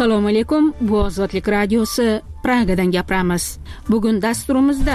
Assalomu alaykum. Bu Ozodlik radiosi Pragadan gapiramiz. Bugun dasturimizda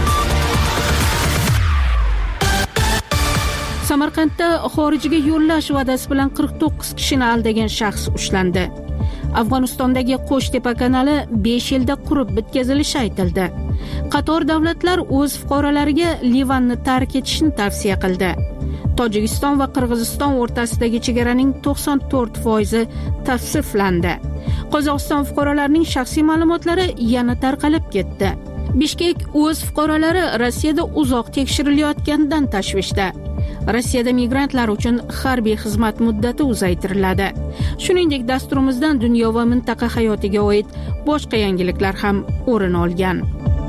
Samarqandda xorijga yo'llash va'dasi bilan 49 kishini aldagan shaxs ushlandi. Afg'onistondagi Qo'shtepa kanali 5 yilda qurib bitkazilishi aytildi. Qator davlatlar o'z fuqarolariga Livanni tark etishni tavsiya qildi. Tojikiston va Qirg'iziston o'rtasidagi chegaraning 94% tavsiflandi. Qozog'iston fuqarolarining shaxsiy ma'lumotlari yana tarqalib ketdi. Bishkek o'z fuqarolari Rossiyada uzoq tekshirilayotganidan tashvishda. Rossiyada migrantlar uchun harbiy xizmat muddati uzaytiriladi. Shuningdek, dasturimizdan dunyo va mintaqa hayotiga oid boshqa yangiliklar ham o'rin olgan.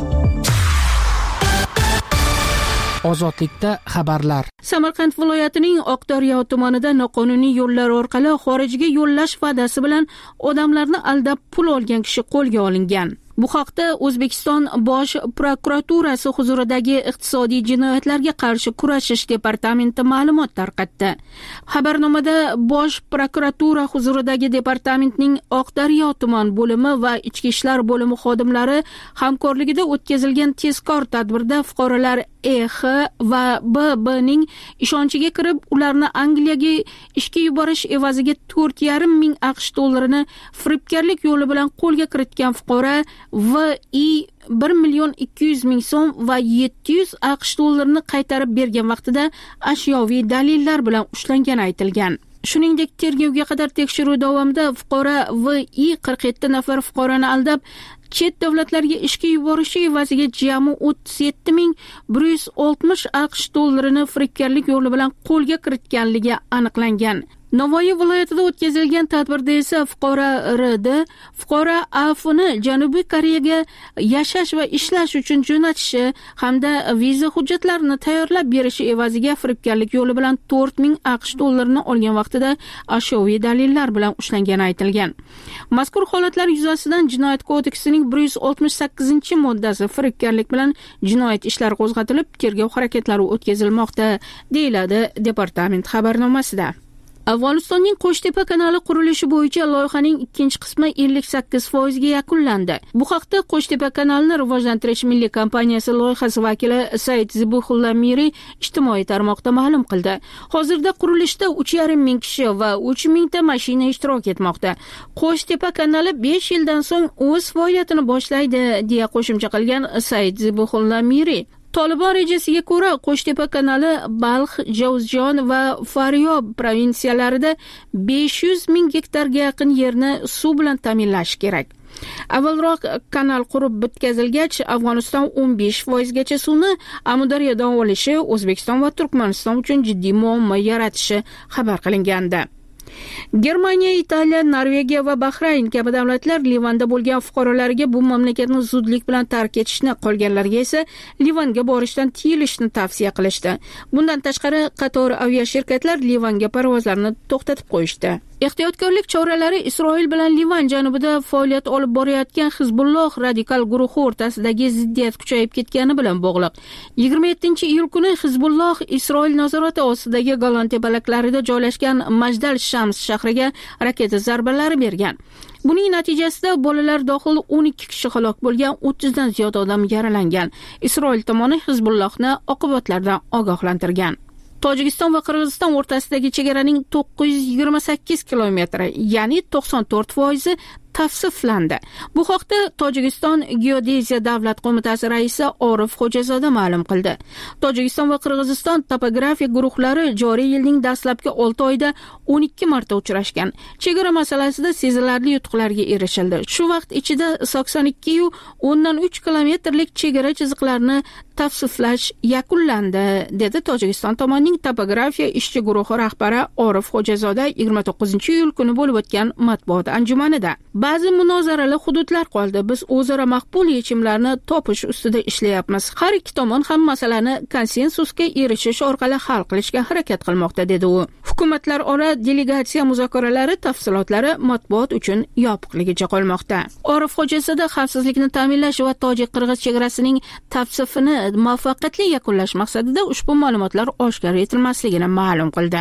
Ozodlikda xabarlar. Samarqand viloyatining Oqdaryo tumanida noqonuniy yo'llar orqali xorijga yo'llash va'dasi bilan odamlarni aldab pul olgan kishi qo'lga olingan. Bu haqda O'zbekiston Bosh prokuraturasi huzuridagi iqtisodiy jinoyatlarga qarshi kurashish departamenti ma'lumot tarqatdi. Xabarnomada Bosh prokuratura huzuridagi departamentning Oqdaryo tuman bo'limi va Ichki ishlar bo'limi xodimlari hamkorligida o'tkazilgan tezkor tadbirda fuqarolar EX va BB ning ishonchiga kirib, ularni Angliyaga ishga yuborish evaziga 4,5 ming AQSh dollarini firibgarlik yo'li bilan qo'lga kiritgan fuqaro VI 1,200,000 so'm va 700 AQSh dollarini qaytarib bergan vaqtida ashyoviy dalillar bilan ushlangani aytilgan. Shuningdek, tergovga qadar tekshiruv davomida fuqaro VI 47 nafar fuqaroni aldab, chet davlatlarga ishga yuborishi evaziga jami 37,160 AQSh dollarini firibgarlik yo'li bilan qo'lga kiritganligi aniqlangan. Navoiy viloyatida o'tkazilgan tadbirda esa fuqaro RD fuqaro AFni Janubiy Koreyaga yashash va ishlash uchun jo'natishi hamda viza hujjatlarini tayyorlab berishi evaziga firibgarlik yo'li bilan 4,000 AQSh dollarini olgan vaqtida ashyoviy dalillar bilan ushlangani aytilgan. Mazkur holatlar yuzasidan Jinoyat kodeksining 168-moddasi firibgarlik bilan jinoyat ishlari qo'zg'atilib, tergov harakatlari o'tkazilmoqda, deyiladi departament xabarnomasida. Afg'onistonning Qo'shtepa kanali qurilishi bo'yicha loyihaning ikkinchi qismi 58% ga yakunlandi. Bu haqda Qo'shtepa kanalini rivojlantirish milliy kompaniyasi loyihasi vakili Said Zibuxulla Miri ijtimoiy tarmoqda ma'lum qildi. Hozirda qurilishda 3,5 ming kishi va 3 mingta mashina ishtirok etmoqda. Qo'shtepa kanali 5 yildan so'ng o'z faoliyatini boshlaydi, deya qo'shimcha qilgan Said Zibuxulla Miri. Tolibon rejasiga ko'ra, Qo'shtepa kanali Balx, Javzjon va Faryob provinsiyalarida 500 ming gektarga yaqin yerni suv bilan ta'minlash kerak. Avvalroq kanal qurib bitkazilgach, Afg'oniston 15% gacha suvni Amudaryodan olishi O'zbekiston va Turkmaniston uchun jiddiy muammo yaratishi xabar qilingandi. Germaniya, Italiya, Norvegiya va Bahrayn kabi davlatlar Livanda bo'lgan fuqarolariga bu mamlakatni zudlik bilan tark etishni, qolganlarga esa Livanga borishdan tiyilishni tavsiya qilishdi. Bundan tashqari, qator aviashirkatlar Livanga parvozlarni to'xtatib qo'yishdi. Ehtiyotkorlik choralari Isroil bilan Livan janubida faoliyat olib borayotgan Hizbulloh radikal guruhi o'rtasidagi ziddiyat kuchayib ketgani bilan bog'liq. 27-iyul kuni Hizbulloh Isroil nazorati ostidagi Golan tepalaklarida joylashgan Majdal Shams shahriga raketa zarbalari bergan. Buning natijasida bolalar dohil 12 kishi halok bo'lgan, 30 dan ziyod odam yaralangan. Isroil tomoni Hizbullohni oqibatlardan ogohlantirgan. Tojikiston va Qirg'iziston o'rtasidagi chegaraning 928 kilometri, ya'ni 94% tavsiflandi. Bu haqda Tojikiston Geodeziya davlat qo'mitasi raisi Orif Xo'jazoda ma'lum qildi. Tojikiston va Qirg'iziston topografiya guruhlari joriy yilning dastlabki 6 oyida 12 marta uchrashgan. Chegara masalasida sezilarli yutuqlarga erishildi. Shu vaqt ichida 82,3 kilometrlik chegara chiziqlarini tavsiflash yakunlandi, dedi Tojikiston tomonining topografiya ishchi guruhi rahbari Orif Xo'jazoda 29-iyul kuni bo'lib o'tgan matbuot anjumanida. Ba'zi munozarali hududlar qoldi. Biz o'zaro maqbul yechimlarni topish ustida ishlayapmiz. Har ikki tomon ham masalani konsensusga erishish orqali hal qilishga harakat qilmoqda, dedi u. Hukumatlar ora delegatsiya muzokaralari tafsilotlari matbuot uchun yopiqligicha qolmoqda. Orif Xo'jazoda xavfsizlikni ta'minlash va tojik-qirg'iz chegarasining tavsifini muvaffaqiyatli yakunlash maqsadida ushbu ma'lumotlar oshkor etilmasligini ma'lum qildi.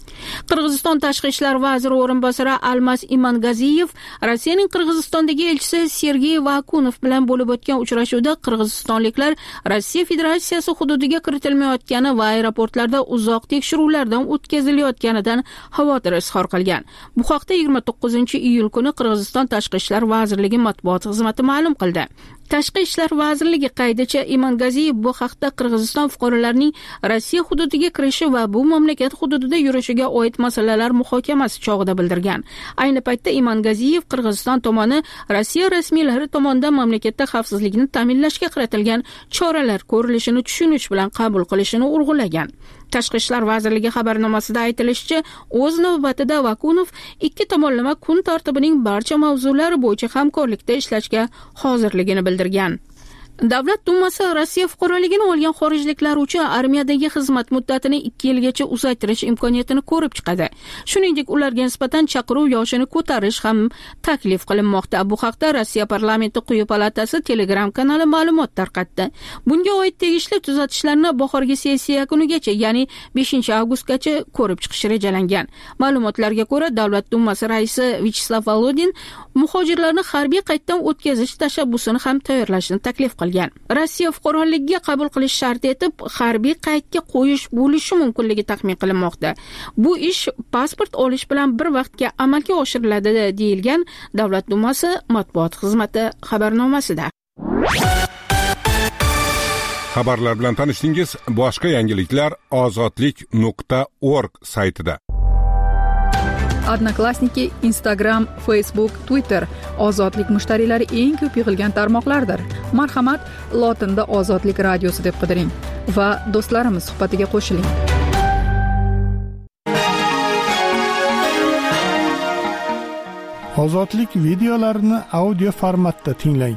Qirg'iziston tashqi ishlar vaziri o'rinbosari Almas Imangaziyev Rossiyaning Qirg'izistondagi elchisi Sergey Vakunov bilan bo'lib o'tgan uchrashuvda qirg'izistonliklar Rossiya Federatsiyasi hududiga kiritilmayotgani va aeroportlarda uzoq tekshiruvlardan o'tkazilayotganidan xavotir izhor qilgan. Bu haqda 29-iyul kuni Qirg'iziston tashqi ishlar vazirligi matbuot xizmati ma'lum qildi. Tashqi ishlar vazirligi qaydicha Imangaziyev bu haqda Qirg'iziston fuqarolarining Rossiya hududiga kirishi va bu mamlakat hududida yurishiga oid masalalar muhokamasi chog'ida bildirgan. Ayni paytda Imangaziyev Qirg'iziston tomoni Rossiya rasmiylari tomonidan mamlakatda xavfsizlikni ta'minlashga qaratilgan choralar ko'rilishini tushunish bilan qabul qilishini urg'ulagan. Tashqi ishlar vazirligi xabarnomasida aytilishicha, o'z navbatida Vakunov ikki tomonlama kun tartibining barcha mavzulari bo'yicha hamkorlikda ishlashga hozirligini bildirgan. Davlat dumasi Rossiya fuqaroligini olgan xorijliklar uchun armiyadagi xizmat muddatini 2 yilgacha uzaytirish imkoniyatini ko'rib chiqadi. Shuningdek, ularga nisbatan chaqiruv yoshini ko'tarish ham taklif qilinmoqda. Bu haqda Rossiya parlamenti quyi palatasi Telegram kanali ma'lumot tarqatdi. Bunga oid tegishli tuzatishlarni bahorgi sessiya yakunigacha, ya'ni 5-avgustgacha ko'rib chiqish rejalangan. Ma'lumotlarga ko'ra, Davlat dumasi raisi Vyacheslav Volodin muhojirlarni harbiy qayddan o'tkazish tashabbusini ham tayyorlashni taklif qilgan. Rossiya fuqaroligiga qabul qilish shart etib harbiy qaydga qo'yish bo'lishi mumkinligi taxmin qilinmoqda. Bu ish pasport olish bilan bir vaqtga amalga oshiriladi deyilgan Davlat dumasi matbuot xizmati xabarnomasida. Xabarlar bilan tanishdingiz. Boshqa yangiliklar ozodlik.org saytida. Odnoklassniki, Instagram, Facebook, Twitter ozodlik mushtariylari eng ko'p yig'ilgan tarmoqlardir. Marhamat, lotinda Ozodlik radiosi deb qidiring va do'stlarimiz suhbatiga qo'shiling. Ozodlik videolarini audio formatda tinglang.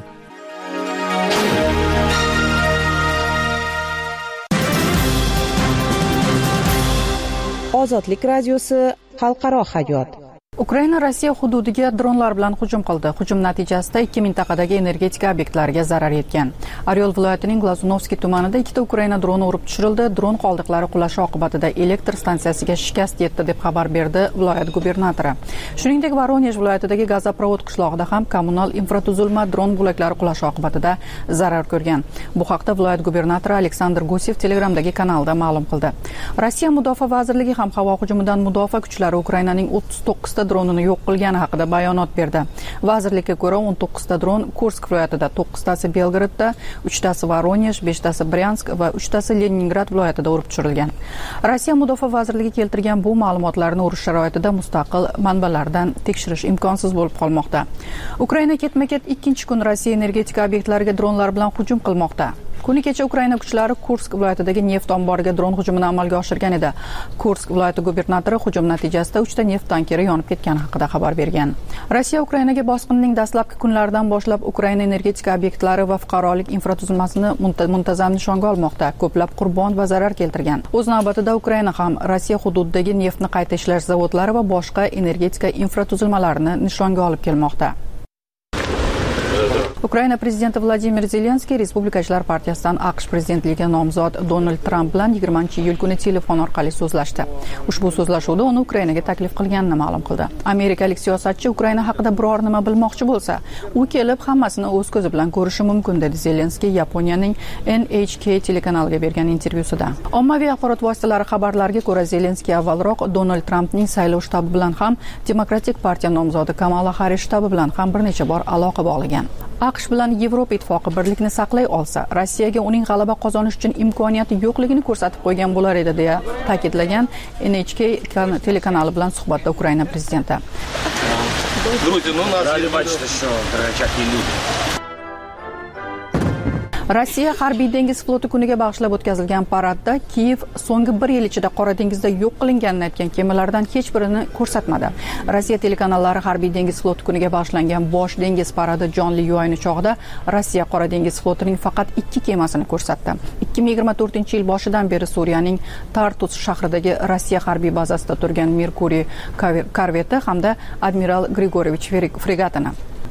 Ozodlik radiosi xalqaro hayot. Ukraina Rossiya hududiga dronlar bilan hujum qildi. Hujum natijasida 2 mintaqadagi energetika obyektlariga zarar yetgan. Oryol viloyatining Glazunovskiy tumanida 2 Ukraina droni urib tushirildi. Dron qoldiqlari qulashi oqibatida elektr stansiyasiga shikast yetdi deb xabar berdi viloyat gubernatori. Shuningdek, Voronej viloyatidagi gazoprovod qishlog'ida ham kommunal infratuzilma dron bo'laklari qulashi oqibatida zarar ko'rgan. Bu haqda viloyat gubernatori Aleksandr Gusev Telegramdagi kanalida ma'lum qildi. Rossiya mudofaa vazirligi ham havo hujumidan mudofaa kuchlari Ukrainaning 39 dronini yo'q qilgani haqida bayonot berdi. Vazirlikka ko'ra 19 ta dron Kursk viloyatida, 9 tasi Belgradda, 3 tasi Voronej, 5 tasi Bryansk va 3 tasi Leningrad viloyatida urib tushirilgan. Rossiya mudofaa vazirligi keltirgan bu ma'lumotlarni urush sharoitida mustaqil manbalardan tekshirish imkonsiz bo'lib qolmoqda. Ukraina ketma-ket 2-kun Rossiya energetika obyektlariga dronlar bilan hujum qilmoqda. Kuni kecha Ukraina kuchlari Kursk viloyatidagi neft omboriga dron hujumini amalga oshirgan edi. Kursk viloyati gubernatori hujum natijasida 3 ta neft tankeri yonib ketgani haqida xabar bergan. Rossiya Ukrainaga bosqinning dastlabki kunlaridan boshlab Ukraina energetika obyektlari va fuqarolik infratuzilmasini muntazam nishonga olmoqda. Ko'plab qurbon va zarar keltirgan. O'z navbatida Ukraina ham Rossiya hududidagi neftni qayta ishlash zavodlari va boshqa energetika infratuzilmalarini nishonga olib kelmoqda. Ukraina prezidenti Vladimir Zelenskiy Respublikachilar partiyasidan AQSh prezidentligiga nomzod Donald Tramp bilan 20-iyul kuni telefon orqali so'zlashdi. Ushbu so'zlashuvda uni Ukrainaga taklif qilganini ma'lum qildi. Amerikalik siyosatchi Ukraina haqida biror nima bilmoqchi bo'lsa, u kelib hammasini o'z ko'zi bilan ko'rishi mumkin, dedi Zelenskiy Yaponiyaning NHK telekanaliga bergan intervyusida. Ommaviy axborot vositalari xabarlariga ko'ra, Zelenskiy avvalroq Donald Trampning saylov shtabi bilan ham Demokratik partiya nomzodi Kamala Harris shtabi bilan ham bir necha bor aloqa bog'lagan. AQSh bilan Yevropa ittifoqi birlikni saqlay olsa, Rossiyaga uning g'alaba qozonish uchun imkoniyati yo'qligini ko'rsatib qo'ygan bo'lar edi, deya ta'kidlagan NHK telekanali bilan suhbatda Ukraina prezidenti. Rossiya harbiy dengiz floti kuniga bag'ishlab o'tkazilgan paradda Kiyev so'nggi 1 yil ichida Qora dengizda yo'q qilinganini aytgan kemalardan hech birini ko'rsatmadi. Rossiya telekanallari harbiy dengiz floti kuniga bag'ishlangan bosh dengiz paradi jonli yo'yini chog'ida Rossiya Qora dengiz flotining faqat 2 kemasini ko'rsatdi. 2024-yil boshidan beri Suriyaning Tartus shahridagi Rossiya harbiy bazasida turgan Merkuriy korveti hamda Admiral Grigoriyevich fregatini.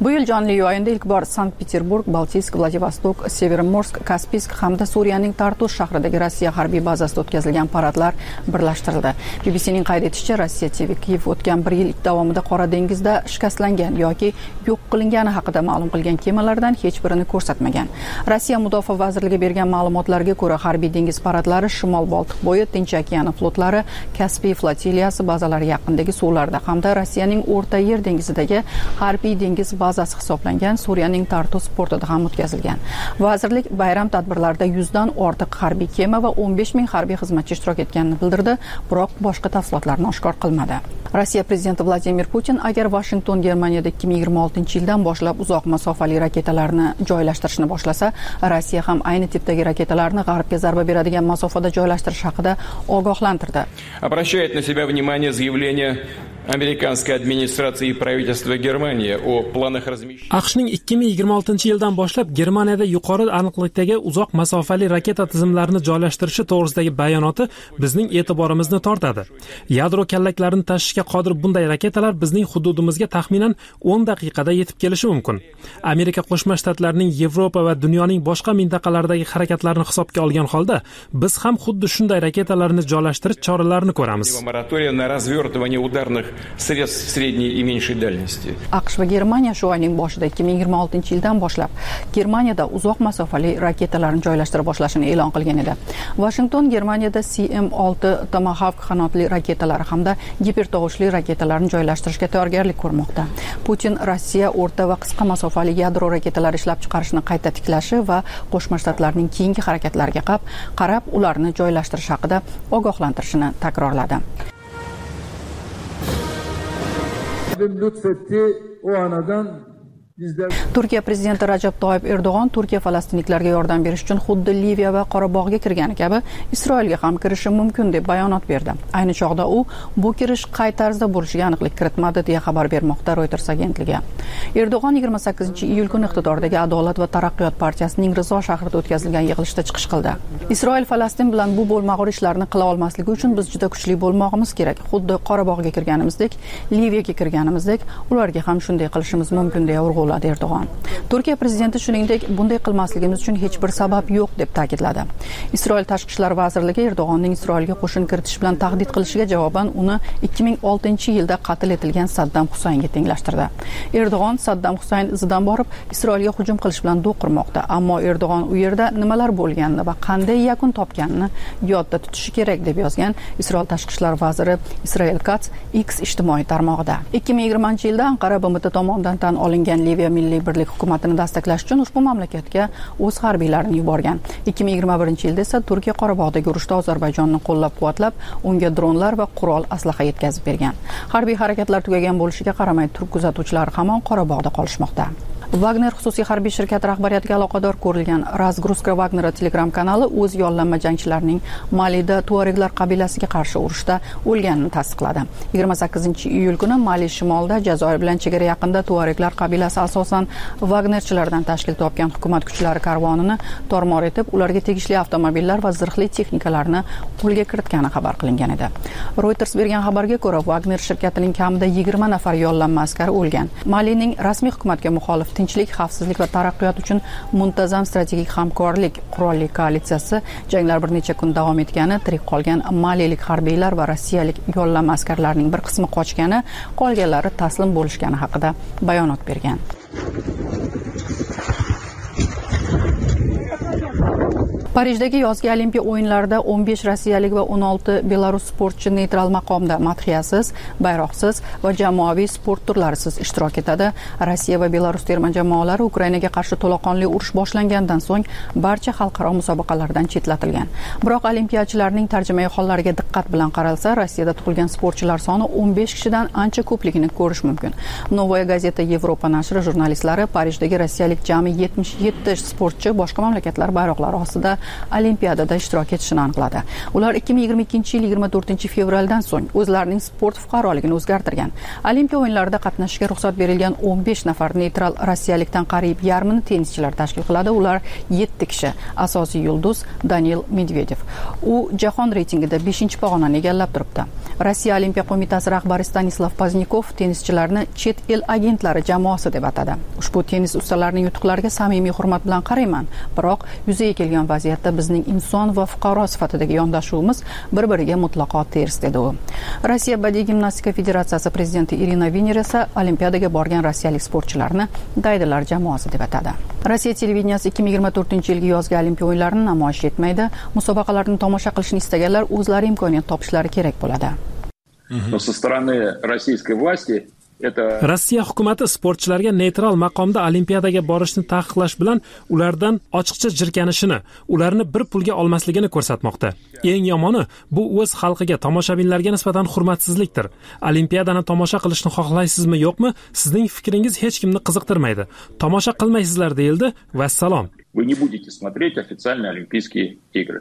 Bu yil jonli o'yinda ilk bor Sankt-Peterburg, Baltisk, Vladivostok, Severomorsk, Kaspiysk hamda Suriyaning Tartus shahridagi Rossiya harbiy bazasida o'tkazilgan paradlar birlashtirildi. BBCning qayd etishicha, Rossiya TV Kiyev o'tgan 1 yil davomida Qora dengizda shikastlangan yoki yo'q qilingani haqida ma'lum qilgan kemalardan hech birini ko'rsatmagan. Rossiya mudofaa vazirligi bergan ma'lumotlarga ko'ra, harbiy dengiz paradlari Shimol Boltiq bo'yi, Tinch okeani flotlari, Kaspiy flotiliyasi bazalari yaqinidagi suvlarda hamda Rossiyaning O'rta Yer dengizidagi harbiy dengiz bazasi hisoblangan Suriyaning Tartus portida ham o'tkazilgan. Vazirlik bayram tadbirlarida 100 dan ortiq harbiy kema va 15 ming harbiy xizmatchi ishtirok etganini bildirdi, biroq boshqa tafsilotlarni oshkor qilmadi. Rossiya prezidenti Vladimir Putin agar Washington Germaniyada 2026-yildan boshlab uzoq masofali raketalarni joylashtirishni boshlasa, Rossiya ham ayni tipdagi raketalarni G'arbga zarba beradigan masofada joylashtirish haqida ogohlantirdi. Обращает на себя внимание заявление amerikanской administratsiya и правительства Germaniya o planах размещения. AQShning 2026-yildan boshlab Germaniyada yuqori aniqlikdagi uzoq masofali raketa tizimlarini joylashtirishi to'g'risidagi bayonoti bizning e'tiborimizni tortadi. Yadro kallaklarini tashishga qodir bunday raketalar bizning hududimizga taxminan 10 daqiqada yetib kelishi mumkin. Amerika Qo'shma Shtatlarining Yevropa va dunyoning boshqa mintaqalaridagi harakatlarini hisobga olgan holda, biz ham xuddi shunday raketalarni joylashtirish choralarini ko'ramiz. Мораторий на развертывание ударных средств средней и меньшей дальности. AQSh va Germaniya shu oyning boshida 2026-yildan boshlab Germaniyada uzoq masofali raketalarni joylashtira boshlashini e'lon qilgan edi. Washington Germaniyada CM6 Tomahawk qanotli raketalari hamda gipertovushli raketalarni joylashtirishga tayyorgarlik ko'rmoqda. Putin Rossiya o'rta va qisqa masofali yadro raketalari ishlab chiqarishni qayta tiklashi va Qo'shma Shtatlarning keyingi harakatlariga qarab ularni joylashtirish haqida ogohlantirishini takrorladi. Lütfetti o anadan Turkiya prezidenti Rajab Toyyib Erdo'g'on Turkiya falastinliklarga yordam berish uchun xuddi Liviya va Qorabog'ga kirgani kabi Isroilga ham kirishi mumkin deb bayonot berdi. Ayni chog'da u bu kirish qay tarzda bo'lishiga aniqlik kiritmadi deya xabar bermoqda Reuters agentligi. Erdo'g'on 28-iyul kuni iqtidordagi Adolat va taraqqiyot partiyasining Rizo shahrida o'tkazilgan yig'ilishda chiqish qildi. Isroil Falastin bilan bu bo'lmag'ur ishlarni qila olmasligi uchun biz juda kuchli bo'lmog'imiz kerak. Xuddi Qorabog'ga kirganimizdek, Liviyaga kirganimizdek, ularga ham shunday qilishimiz mumkin deya urg'uladi Erdo'g'on. Turkiya prezidenti shuningdek, bunday qilmasligimiz uchun hech bir sabab yo'q deb ta'kidladi. Isroil tashqi ishlar vazirligi Erdo'g'onning Isroilga qo'shin kiritish bilan tahdid qilishiga javoban uni 2006-yilda qatl etilgan Saddam Husaynga tenglashtirdi. Erdo'g'on Saddam Husayn izidan borib Isroilga hujum qilish bilan do'qirmoqda, ammo Erdo'g'on u yerda nimalar bo'lganini va qanday yakun topganini yodda tutishi kerak deb yozgan Isroil tashqi ishlar vaziri Israel Katz X ijtimoiy tarmog'ida. 2020-yilda Anqara BMT tomonidan tan olingan Liviya milliy birlik hukumatini dastaklash uchun ushbu mamlakatga o'z harbiylarini yuborgan. 2021-yilda esa Turkiya Qorabog'dagi urushda Ozarbayjonni qo'llab-quvvatlab, unga dronlar va qurol aslaha yetkazib bergan. Harbiy harakatlar tugagan bo'lishiga qaramay, turk kuzatuvchilari hamon Qorabog'da qolishmoqda. Wagner xususiy harbiy shirkati rahbariyatiga aloqador ko'rilgan Razgruska Wagner Telegram kanali o'z yollanma jangchilarining Malida Tuareglar qabilasiga qarshi urushda o'lganini tasdiqladi. 28-iyul kuni Mali shimolida Jazoir bilan chegara yaqinida Tuareglar qabilasi asosan Wagnerchilardan tashkil topgan hukumat kuchlari karvonini tormor etib, ularga tegishli avtomobillar va zirhli texnikalarni qo'lga kiritgani xabar qilingan edi. Reuters bergan xabarga ko'ra, Wagner shirkatining kamida 20 nafar yollanma askari o'lgan. Malining rasmiy hukumatga muxolif tinchlik, xavfsizlik va taraqqiyot uchun muntazam strategik hamkorlik qurolli koalitsiyasi janglar bir necha kun davom etgani, tirik qolgan malilik harbiylar va rossiyalik yollama askarlarning bir qismi qochgani, qolganlari taslim bo'lishgani haqida bayonot bergan. Parijdagi yozgi Olimpiya o'yinlarida 15 rossiyalik va 16 belarus sportchi neytral maqomda madhiyasiz, bayroqsiz va jamoaviy sport turlarisiz ishtirok etadi. Rossiya va Belarus terma jamoalari Ukrainaga qarshi to'laqonli urush boshlangandan so'ng barcha xalqaro musobaqalardan chetlatilgan. Biroq olimpiyachilarning tarjimai hollariga diqqat bilan qaralsa, Rossiyada tug'ilgan sportchilar soni 15 kishidan ancha ko'pligini ko'rish mumkin. Novaya gazeta Yevropa nashri jurnalistlari Parijdagi rossiyalik jami 77 sportchi boshqa mamlakatlar bayroqlari ostida Olimpiadada ishtirok etishini aniqladi. Ular 2022-yil 24-fevraldan so'ng o'zlarining sport fuqaroligini o'zgartirgan. Olimpiya o'yinlarida qatnashishga ruxsat berilgan 15 nafar neytral rossiyalikdan qariyb yarmini tennischilar tashkil qiladi. Ular 7 kishi. Asosiy yulduz Daniil Medvedev. U jahon reytingida 5-pog'onani egallab turibdi. Rossiya Olimpiya qo'mitasi rahbari Stanislav Poznikov tennischilarni chet el agentlari jamoasi deb atadi. Ushbu tennis ustalarining yutuqlariga samimiy hurmat bilan qarayman, biroq yuzaga kelgan vaziyatda bizning inson va fuqaro sifatidagi yondashuvimiz bir-biriga mutlaqo ters dedi u. Rossiya badiiy gimnastika federatsiyasi prezidenti Irina Viner esa Olimpiadaga borgan rossiyalik sportchilarni daydilar jamoasi deb atadi. Rossiya televideniyasi 2024-yilgi yozgi Olimpiya o'yinlarini namoyish etmaydi. Musobaqalarni tomosha qilishni istaganlar o'zlari imkoniyat topishlari kerak bo'ladi. Со стороны российской власти Rossiya hukumati sportchilarga neytral maqomda Olimpiadaga borishni taqiqlash bilan ulardan ochiqcha jirkanishini, ularni bir pulga olmasligini ko'rsatmoqda. Eng yomoni bu o'z xalqiga, tomoshabinlarga nisbatan hurmatsizlikdir. Olimpiadani tomosha qilishni xohlaysizmi, yo'qmi? Sizning fikringiz hech kimni qiziqtirmaydi. Tomosha qilmaysizlar deyildi. Vassalom. Вы не будете смотреть официальные Олимпийские игры.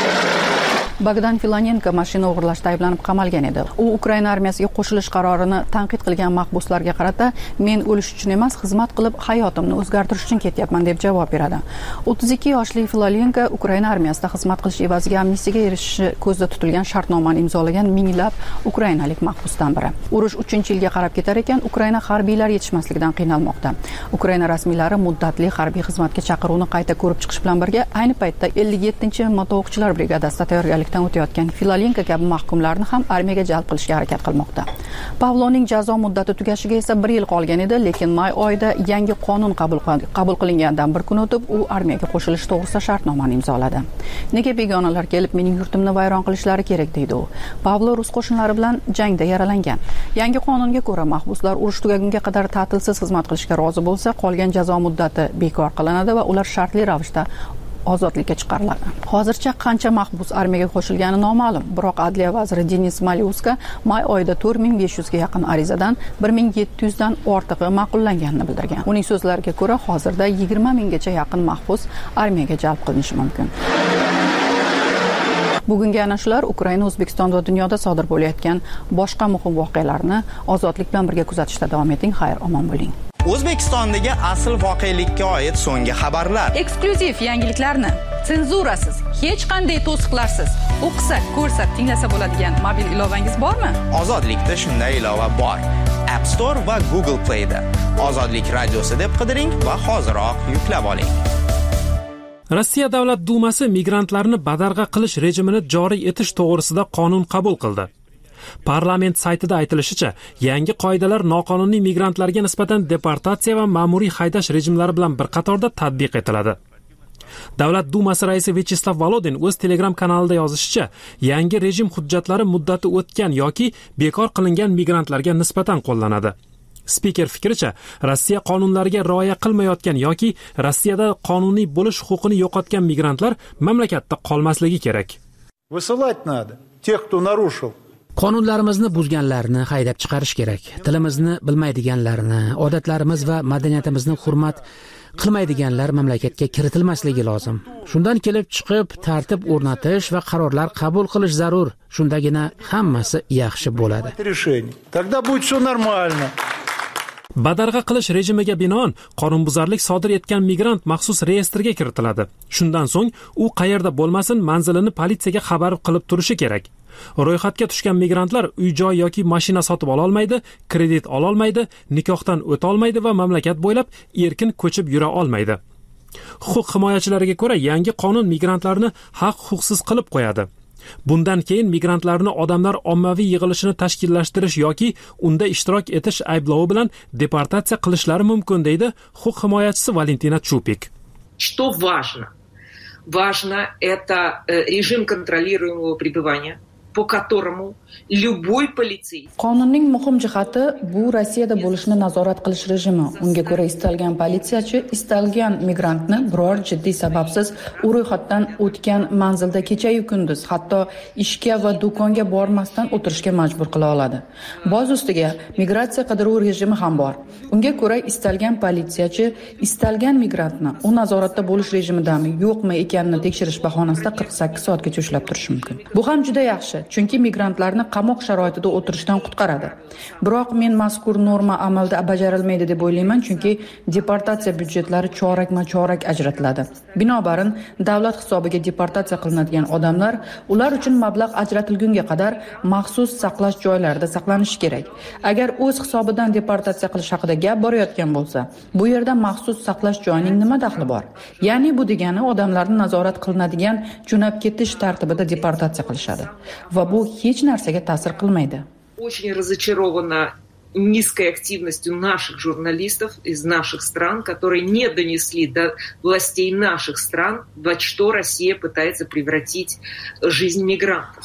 Bogdan Filanenko mashina o'g'irlashda ayblanib qamalgan edi. U Ukraina armiyasiga qo'shilish qarorini tanqid qilgan mahbuslarga qarata men o'lish uchun emas, xizmat qilib hayotimni o'zgartirish uchun ketyapman deb javob beradi. 32 yoshli Filanenko Ukraina armiyasida xizmat qilish evaziga amnistiyaga erishishi ko'zda tutilgan shartnomani imzolagan minglab ukrainalik mahbusdan biri. Urush 3-yilga qarab ketar ekan, Ukraina harbiylari yetishmasligidan qiynalmoqda. Ukraina rasmiylari muddatli harbiy xizmatga chaqiruvni qayta ko'rib chiqish bilan birga ayni paytda 57-moto'qchilar brigadasida tayyorgarlik o'tayotgan Filanenko kabi mahkumlarni ham armiyaga jalb qilishga harakat qilmoqda. Pavlovning jazo muddati tugashiga esa 1 yil qolgan edi, lekin may oyida yangi qonun qabul qilingandan bir kun o'tib u armiyaga qo'shilish to'g'risida shartnomani imzoladi. Nega begonalar kelib mening yurtimni vayron qilishlari kerak deydi u. Pavlov rus qo'shinlari bilan jangda yaralangan. Yangi qonunga ko'ra mahbuslar urush tugagunga qadar ta'tilsiz xizmat qilishga rozi bo'lsa, qolgan jazo muddati bekor qilinadi va ular shartli ravishda ozodlikka chiqariladi. Hozircha qancha mahbus armiyaga qo'shilgani noma'lum, biroq Adliya vaziri Denis Malyuska may oyida 4500 ga yaqin arizadan 1700 dan ortig'i ma'qullanganini bildirgan. Uning so'zlariga ko'ra, hozirda 20 minggacha yaqin mahbus armiyaga jalb qilinishi mumkin. Bugungi ana shular Ukraina, O'zbekiston va dunyoda sodir bo'layotgan boshqa muhim voqealarni ozodlik bilan birga kuzatishda davom eting. Xayr, omon bo'ling. O'zbekistondagi asl voqelikka oid so'nggi xabarlar, eksklyuziv yangiliklarni senzurasiz, hech qanday to'siqlarsiz o'qisa, ko'rsa, tinglasa bo'ladigan mobil ilovangiz bormi? Ozodlikda shunday ilova bor. App Store va Google Play da. Ozodlik radiosi deb qidiring va hoziroq yuklab oling. Rossiya Davlat Dumasi migrantlarni badarg'a qilish rejimini joriy etish to'g'risida qonun qabul qildi. Parlament saytida aytilishicha, yangi qoidalar noqonuniy migrantlarga nisbatan deportatsiya va ma'muriy haydash rejimlari bilan bir qatorda tatbiq etiladi. Davlat Dumasi raisi Vyacheslav Volodin o'z Telegram kanalida yozishicha, yangi rejim hujjatlari muddati o'tgan yoki bekor qilingan migrantlarga nisbatan qo'llanadi. Spiker fikricha, Rossiya qonunlariga rioya qilmayotgan yoki Rossiyada qonuniy bo'lish huquqini yo'qotgan migrantlar mamlakatda qolmasligi kerak. Высылать надо тех, кто нарушил. Qonunlarimizni buzganlarni haydab chiqarish kerak. Tilimizni bilmaydiganlarni, odatlarimiz va madaniyatimizni hurmat qilmaydiganlar mamlakatga kiritilmasligi lozim. Shundan kelib chiqib tartib o'rnatish va qarorlar qabul qilish zarur. Shundagina hammasi yaxshi bo'ladi. Тогда будет всё нормально. Badarg'a qilish rejimiga binoan qonunbuzarlik sodir etgan migrant maxsus reyestrga kiritiladi. Shundan so'ng u qayerda bo'lmasin manzilini politsiyaga xabar qilib turishi kerak. Ro'yxatga tushgan migrantlar uy-joy yoki mashina sotib ola olmaydi, kredit ola olmaydi, nikohdan o'ta olmaydi va mamlakat bo'ylab erkin ko'chib yura olmaydi. Huquq himoyachilariga ko'ra, yangi qonun migrantlarni haq-huquqsiz qilib qo'yadi. Bundan keyin migrantlarni odamlar ommaviy yig'ilishini tashkillashtirish yoki unda ishtirok etish ayblovi bilan deportatsiya qilishlari mumkin deydi huquq himoyachisi Valentina Chupik. Что важно? Важно это режим контролируемого пребывания по которому любой полицейский. Qonunning muhim jihati bu Rossiyada bo'lishni nazorat qilish rejimi. Unga ko'ra istalgan politsiyachi istalgan migrantni biror jiddiy sababsiz u ro'yxatdan o'tgan manzilda kecha-yu kunduz, hatto ishga va do'konga bormasdan o'tirishga majbur qila oladi. Boz ustiga migratsiya qidiruv rejimi ham bor. Unga ko'ra istalgan politsiyachi istalgan migrantni u nazoratda bo'lish rejimidami, yo'qmi ekanini tekshirish bahonasida 48 soatgacha ushlab turish mumkin. Bu ham juda yaxshi, chunki migrantlarni qamoq sharoitida o'tirishdan qutqaradi. Biroq men mazkur norma amalda bajarilmaydi deb o'ylayman, chunki deportatsiya byudjetlari chorak-chorak ajratiladi. Binobarin, davlat hisobiga deportatsiya qilinadigan odamlar ular uchun mablag' ajratilgunga qadar maxsus saqlash joylarida saqlanishi kerak. Agar o'z hisobidan deportatsiya qilish haqida gap borayotgan bo'lsa, bu yerda maxsus saqlash joyining nima daxli bor? Ya'ni bu degani odamlarni nazorat qilinadigan jo'nab ketish tartibida deportatsiya qilishadi va bu hech narsaga ta'sir qilmaydi. Очень разочарована низкой активностью наших журналистов из наших стран, которые не донесли до властей наших стран, во что Россия пытается превратить жизнь мигрантов.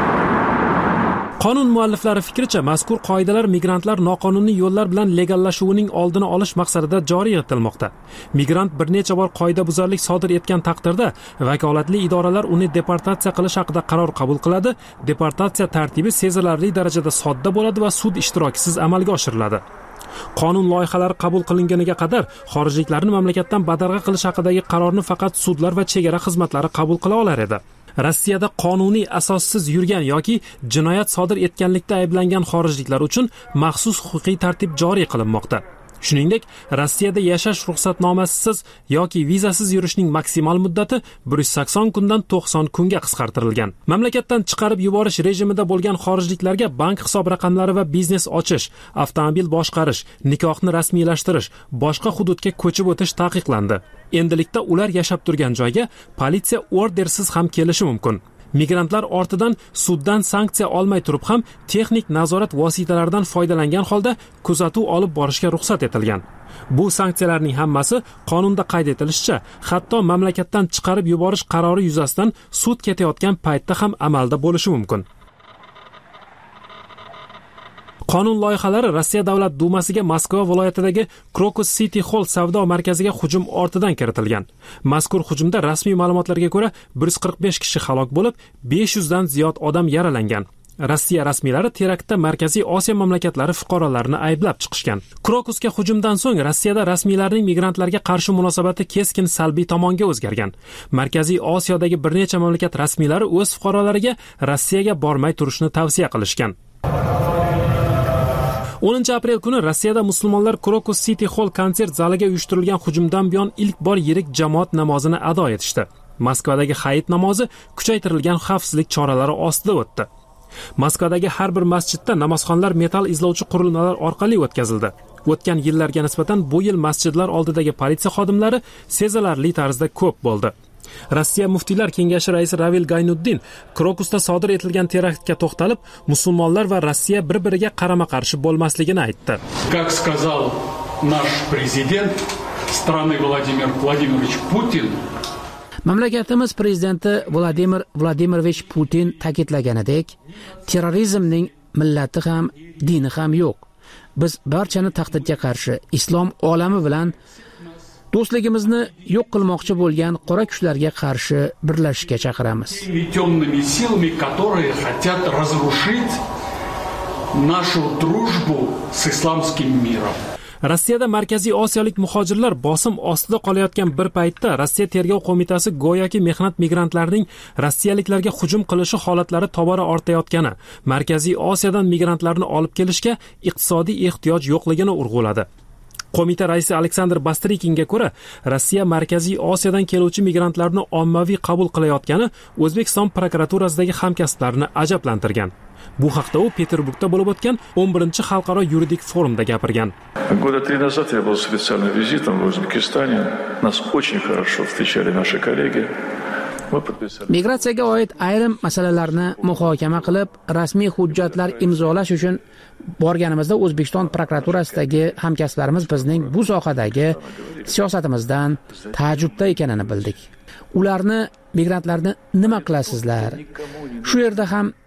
Qonun mualliflari fikricha, mazkur qoidalar migrantlar noqonuniy yo'llar bilan legallashuvining oldini olish maqsadida joriy etilmoqda. Migrant bir necha bor qoidabuzarlik sodir etgan taqdirda vakolatli idoralar uni deportatsiya qilish haqida qaror qabul qiladi. Deportatsiya tartibi sezilarli darajada sodda bo'ladi va sud ishtirokisiz amalga oshiriladi. Qonun loyihalari qabul qilinganiga qadar xorijliklarni mamlakatdan badarg'a qilish haqidagi qarorni faqat sudlar va chegara xizmatlari qabul qila olar edi. Rossiyada qonuniy asossiz yurgan yoki jinoyat sodir etganlikda ayblangan xorijliklar uchun maxsus huquqiy tartib joriy qilinmoqda. Shuningdek, Rossiyada yashash ruxsatnomasiz yoki vizasiz yurishning maksimal muddati 180 kundan 90 kunga qisqartirilgan. Mamlakatdan chiqarib yuborish rejimida bo'lgan xorijliklarga bank hisob raqamlari va biznes ochish, avtomobil boshqarish, nikohni rasmiylashtirish, boshqa hududga ko'chib o'tish taqiqlandi. Endilikda ular yashab turgan joyga politsiya ordersiz ham kelishi mumkin. Migrantlar ortidan suddan sanksiya olmay turib ham texnik nazorat vositalaridan foydalangan holda kuzatuv olib borishga ruxsat etilgan. Bu sanksiyalarning hammasi qonunda qayd etilishicha, hatto mamlakatdan chiqarib yuborish qarori yuzasidan sud ketayotgan paytda ham amalda bo'lishi mumkin. Qonun loyihalari Rossiya Davlat Dumasiga Moskva viloyatidagi Krokus City Hall savdo markaziga hujum ortidan kiritilgan. Mazkur hujumda rasmiy ma'lumotlarga ko'ra 145 kishi halok bo'lib, 500 dan ziyod odam yaralangan. Rossiya rasmiylari teraktda Markaziy Osiyo mamlakatlari fuqarolarini ayblab chiqishgan. Krokusga hujumdan so'ng Rossiyada rasmiylarning migrantlarga qarshi munosabati keskin salbiy tomonga o'zgargan. Markaziy Osiyodagi bir necha mamlakat rasmiylari o'z fuqarolariga Rossiyaga bormay turishni tavsiya qilishgan. 10 aprel kuni Rossiyada musulmonlar Krokus City Hall konsert zaliga uyushtirilgan hujumdan buyon ilk bor yirik jamoat namozini ado etishdi. Moskvadagi hayit namozi kuchaytirilgan xavfsizlik choralari ostida o'tdi. Moskvadagi har bir masjidda namozxonlar metal izlovchi qurilmalar orqali o'tkazildi. O'tgan yillarga nisbatan bu yil masjidlar oldidagi politsiya xodimlari sezilarli tarzda ko'p bo'ldi. Rossiya muftiylar kengashi raisi Ravil Gaynuddin Krokusda sodir etilgan teraktga to'xtalib, musulmonlar va Rossiya bir-biriga qarama-qarshi bo'lmasligini aytdi. Как сказал наш президент страны Владимир Владимирович Путин, Mamlakatimiz prezidenti Vladimir Vladimirovich Putin ta'kidlaganidek, terrorizmning millati ham, dini ham yo'q. Biz barchani tahdidga qarshi islom olami bilan do'stligimizni yo'q qilmoqchi bo'lgan qora kuchlarga qarshi birlashishga chaqiramiz. Темными силами, которые хотят разрушить нашу дружбу с исламским миром. Rossiyada Markaziy Osiyolik muhojirlar bosim ostida qolayotgan bir paytda Rossiya tergov qo'mitasi go'yoki mehnat migrantlarining rossiyaliklarga hujum qilishi holatlari tobora ortayotgani, Markaziy Osiyodan migrantlarni olib kelishga iqtisodiy ehtiyoj yo'qligini urg'uladi. Qo'mita raisi Aleksandr Bastrikinga ko'ra, Rossiya Markaziy Osiyodan keluvchi migrantlarni ommaviy qabul qilayotgani O'zbekiston prokuraturasidagi hamkasblarini ajablantirgan. Bu haqda u Peterburgda bo'lib o'tgan 11-xalqaro yuridik forumda gapirgan. Года 3 назад я был специальным визитом в Узбекистане. Нас очень хорошо встречали наши коллеги. Migratsiyaga oid ayrim masalalarni muhokama qilib, rasmiy hujjatlar imzolash uchun borganimizda O'zbekiston prokuraturasidagi hamkasblarimiz bizning bu sohadagi siyosatimizdan taajjubda ekanini bildik. Ularni migrantlarni nima qilasizlar? Shu yerda ham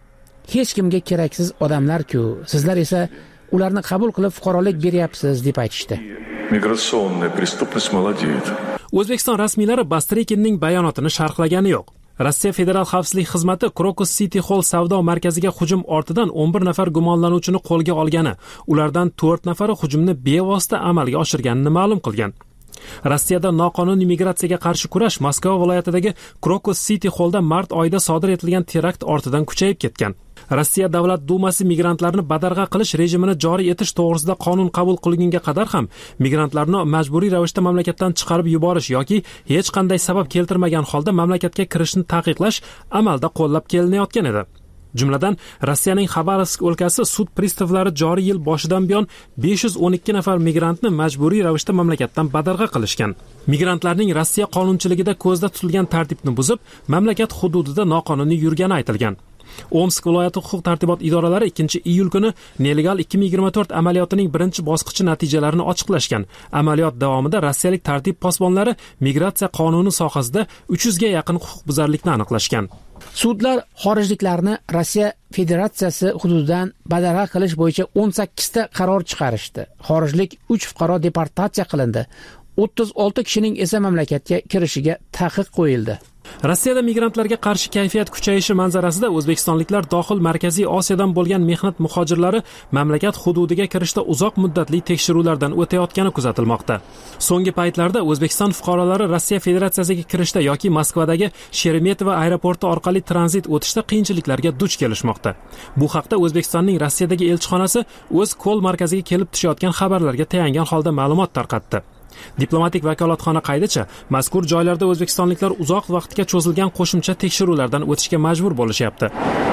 hech kimga keraksiz odamlar-ku, sizlar esa ularni qabul qilib fuqarolik beryapsiz deb aytishdi. Migratsioniy преступность молодеет. O'zbekiston rasmiylari Bastrekinning bayonotini sharhlagani yo'q. Rossiya Federal xavfsizlik xizmati Krokus City Hall savdo markaziga hujum ortidan 11 nafar gumonlanuvchini qo'lga olgani, ulardan 4 nafari hujumni bevosita amalga oshirganini ma'lum qilgan. Rossiyada noqonuniy migratsiyaga qarshi kurash Moskva viloyatidagi Krokus City Hallda mart oyida sodir etilgan terakt ortidan kuchayib ketgan. Rossiya Davlat Dumasi migrantlarni badarg'a qilish rejimini joriy etish to'g'risida qonun qabul qilingunga qadar ham migrantlarni majburiy ravishda mamlakatdan chiqarib yuborish yoki hech qanday sabab keltirmagan holda mamlakatga kirishni taqiqlash amalda qo'llab kelinayotgan edi. Jumladan, Rossiyaning Xabarovsk o'lkasi sud pristavlari joriy yil boshidan buyon 512 nafar migrantni majburiy ravishda mamlakatdan badarg'a qilishgan. Migrantlarning Rossiya qonunchiligida ko'zda tutilgan tartibni buzib, mamlakat hududida noqonuniy yurgani aytilgan. Omsk viloyati huquq-tartibot idoralari 2-iyul kuni Nelegal 2024 amaliyotining birinchi bosqichi natijalarini ochiqlashgan. Amaliyot davomida rossiyalik tartib posbonlari migratsiya qonuni sohasida 300 ga yaqin huquqbuzarlikni aniqlashgan. Sudlar xorijliklarni Rossiya Federatsiyasi hududidan badarg'a qilish bo'yicha 18 ta qaror chiqarishdi. Xorijlik 3 fuqaro deportatsiya qilindi. 36 kishining esa mamlakatga kirishiga taqiq qo'yildi. Rossiyada migrantlarga qarshi kayfiyat kuchayishi manzarasida o'zbekistonliklar dohil Markaziy Osiyodan bo'lgan mehnat muhojirlari mamlakat hududiga kirishda uzoq muddatli tekshiruvlardan o'tayotgani kuzatilmoqda. So'nggi paytlarda O'zbekiston fuqarolari Rossiya Federatsiyasiga kirishda yoki Moskvadagi Sheremetyevo aeroporti orqali tranzit o'tishda qiyinchiliklarga duch kelishmoqda. Bu haqda O'zbekistonning Rossiyadagi elchixonasi o'z Ko'l markaziga kelib tushayotgan xabarlarga tayangan holda ma'lumot tarqatdi. Diplomatik vakolatxona qaydicha, mazkur joylarda o'zbekistonliklar uzoq vaqtga cho'zilgan qo'shimcha tekshiruvlardan o'tishga majbur bo'lishyapti.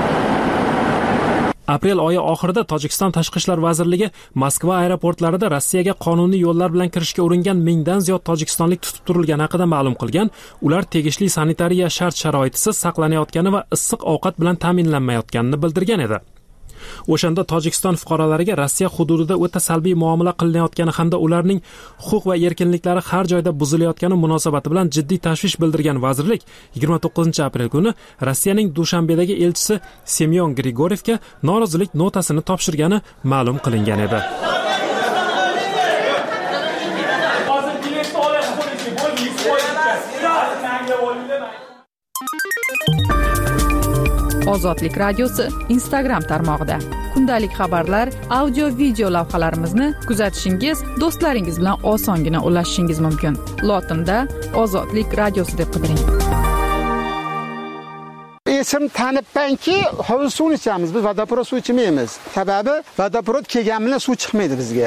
Aprel oyi oxirida Tojikiston Tashqi ishlar vazirligi Moskva aeroportlarida Rossiyaga qonuniy yo'llar bilan kirishga uringan 1000 dan ziyod tojikistonlik tutib turilgani haqida ma'lum qilgan. Ular tegishli sanitariya shart-sharoitisiz saqlanayotgani va issiq ovqat bilan ta'minlanmayotganini bildirgan edi. O'shanda Tojikiston fuqarolariga Rossiya hududida o'ta salbiy muomala qilinayotgani hamda ularning huquq va erkinliklari har joyda buzilayotgani munosabati bilan jiddiy tashvish bildirgan vazirlik 29-aprel kuni Rossiyaning Dushanbedagi elchisi Semyon Grigorievga norozilik notasini topshirgani ma'lum qilingan edi. Ozodlik radiosi Instagram tarmog'ida kundalik xabarlar, audio video lavhalarimizni kuzatishingiz, do'stlaringiz bilan osongina ulashishingiz mumkin. Lotinda Ozodlik radiosi deb qidiring. Esim tanibmanki, hovuz suvni ichamiz, biz vodoprovod suv ichmaymiz. Sababi vodoprovod kelgan bilan suv chiqmaydi bizga.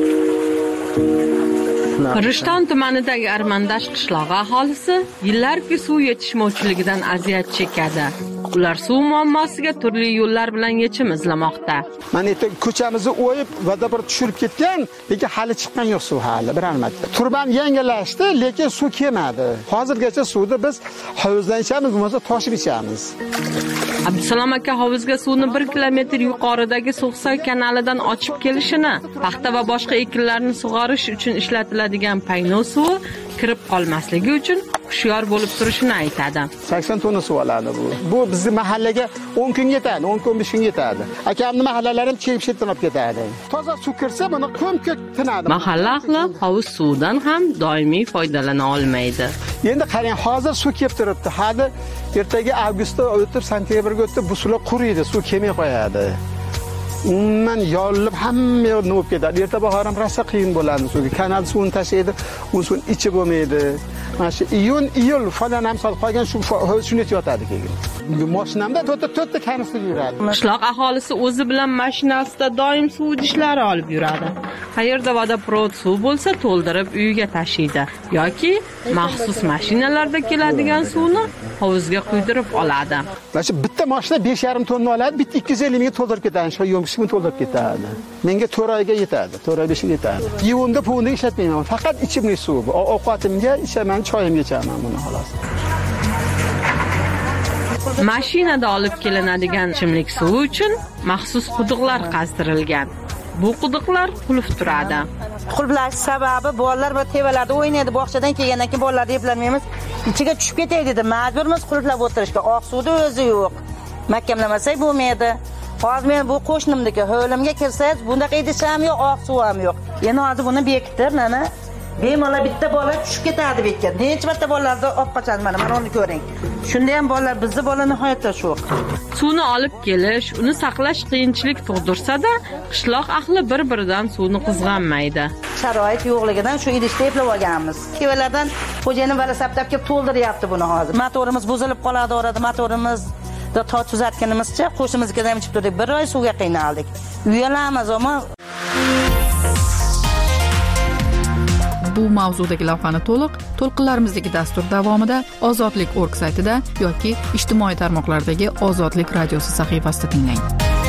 Rishton tumanidagi Armandash qishlog'i aholisi yillarki suv yetishmovchiligidan aziyat chekadi. Ular suv muammosiga turli yo'llar bilan yechim izlamoqda. Mana ko'chamizni o'yib, vodoprovod tushirib ketgan, lekin hali chiqqan yo'q suv hali bir marta. Turban yangilashdi, lekin suv kelmadi. Hozirgacha suvni biz hovuzdan ichamiz, bo'lmasa toshib ichamiz. Abdusalom aka hovuzga suvni 1 kilometr yuqoridagi So'xsoy kanalidan ochib kelishini, paxta va boshqa ekinlarni sug'orish uchun ishlatiladigan payno suvi kirib qolmasligi uchun hushyor bo'lib turishini aytadi. 80 tonna suv oladi bu. Bu bizning mahallaga 10 kun yetadi, 10-15 kun yetadi. Akamning mahallalari ham chep-chetdan olib ketadi. Toza suv kirsa, buni ko'm-ko'k tinadi. Mahalla ahli hovuz suvidan ham doimiy foydalana olmaydi. Endi qarang, hozir suv kelib turibdi. Hali ertaga avgustda o'tib, sentyabrga o'tib, bu suvlar quriydi, suv kelmay qo'yadi. Umuman yorilib hamma yo'lni o'pib ketadi. Erta bahor ham rosa qiyin bo'ladi suvga. Kanal suvini tashlaydi, u suv ichi bo'lmaydi. Mana shu iyul falan ham solib qolgan shu shuni yotadi keyin. Mashinamda to'rtta kanister yuradi. Qishloq aholisi o'zi bilan mashinasida doim suv idishlari olib yuradi. Qayerda vodoprovod suv bo'lsa, to'ldirib uyiga tashiydi yoki maxsus mashinalarda keladigan suvni hovuzga quydirib oladi. Mana shu bitta mashina 5,5 tonna oladi, bitta 250 ming to'ldirib ketadi, shu yo'mishni to'ldirib ketadi. Menga 4 oyga yetadi, 4 oy 5 oyga yetadi. Yuvimda puvni ishlatmayman, faqat ichimlik suv. Ovqatimga, ichaman, choyimga ichaman buni xolos. Mashinada olib kelinadigan ichimlik suvi uchun maxsus quduqlar qazdirilgan. Bu quduqlar qulf turadi. Qulflash sababi bolalar va tevalarda o'ynaydi, bog'chadan kelgandan keyin bolalarni eplanmaymiz. Ichiga tushib ketay dedi. Majburmiz qulflab o'tirishga. Oq suvda o'zi yo'q. mahkamlamasak bo'lmaydi. Hozir men bu qo'shnimniki hovlimga kirsangiz, bunday idish ham yo'q, oq suv ham yo'q. Endi hozir buni bekitib, mana bemalol bitta bola tushib ketadi bekka. Necha marta bolalarni olib qochadi mana uni ko'ring. Shunda ham bolalar bizning bola nihoyatda sho'q. Suvni olib kelish, uni saqlash qiyinchilik tug'dirsa-da, qishloq ahli bir-biridan suvni qizg'anmaydi. Sharoit yo'qligidan shu idishda eplab olganmiz. Kevalardan xo'jayinim velosipedga kelib to'ldiryapti buni hozir. Motorimiz buzilib qoladi, orada motorimiz da tuzatganimizcha qo'shimizga ham ichib turdik. Bir oy suvga qiynaldik. Uyalamiz, ammo bu mavzudagi lavhani to'lqinlarimizdagi dastur davomida ozodlik.org saytida yoki ijtimoiy tarmoqlardagi Ozodlik radiosi sahifasida tinglang.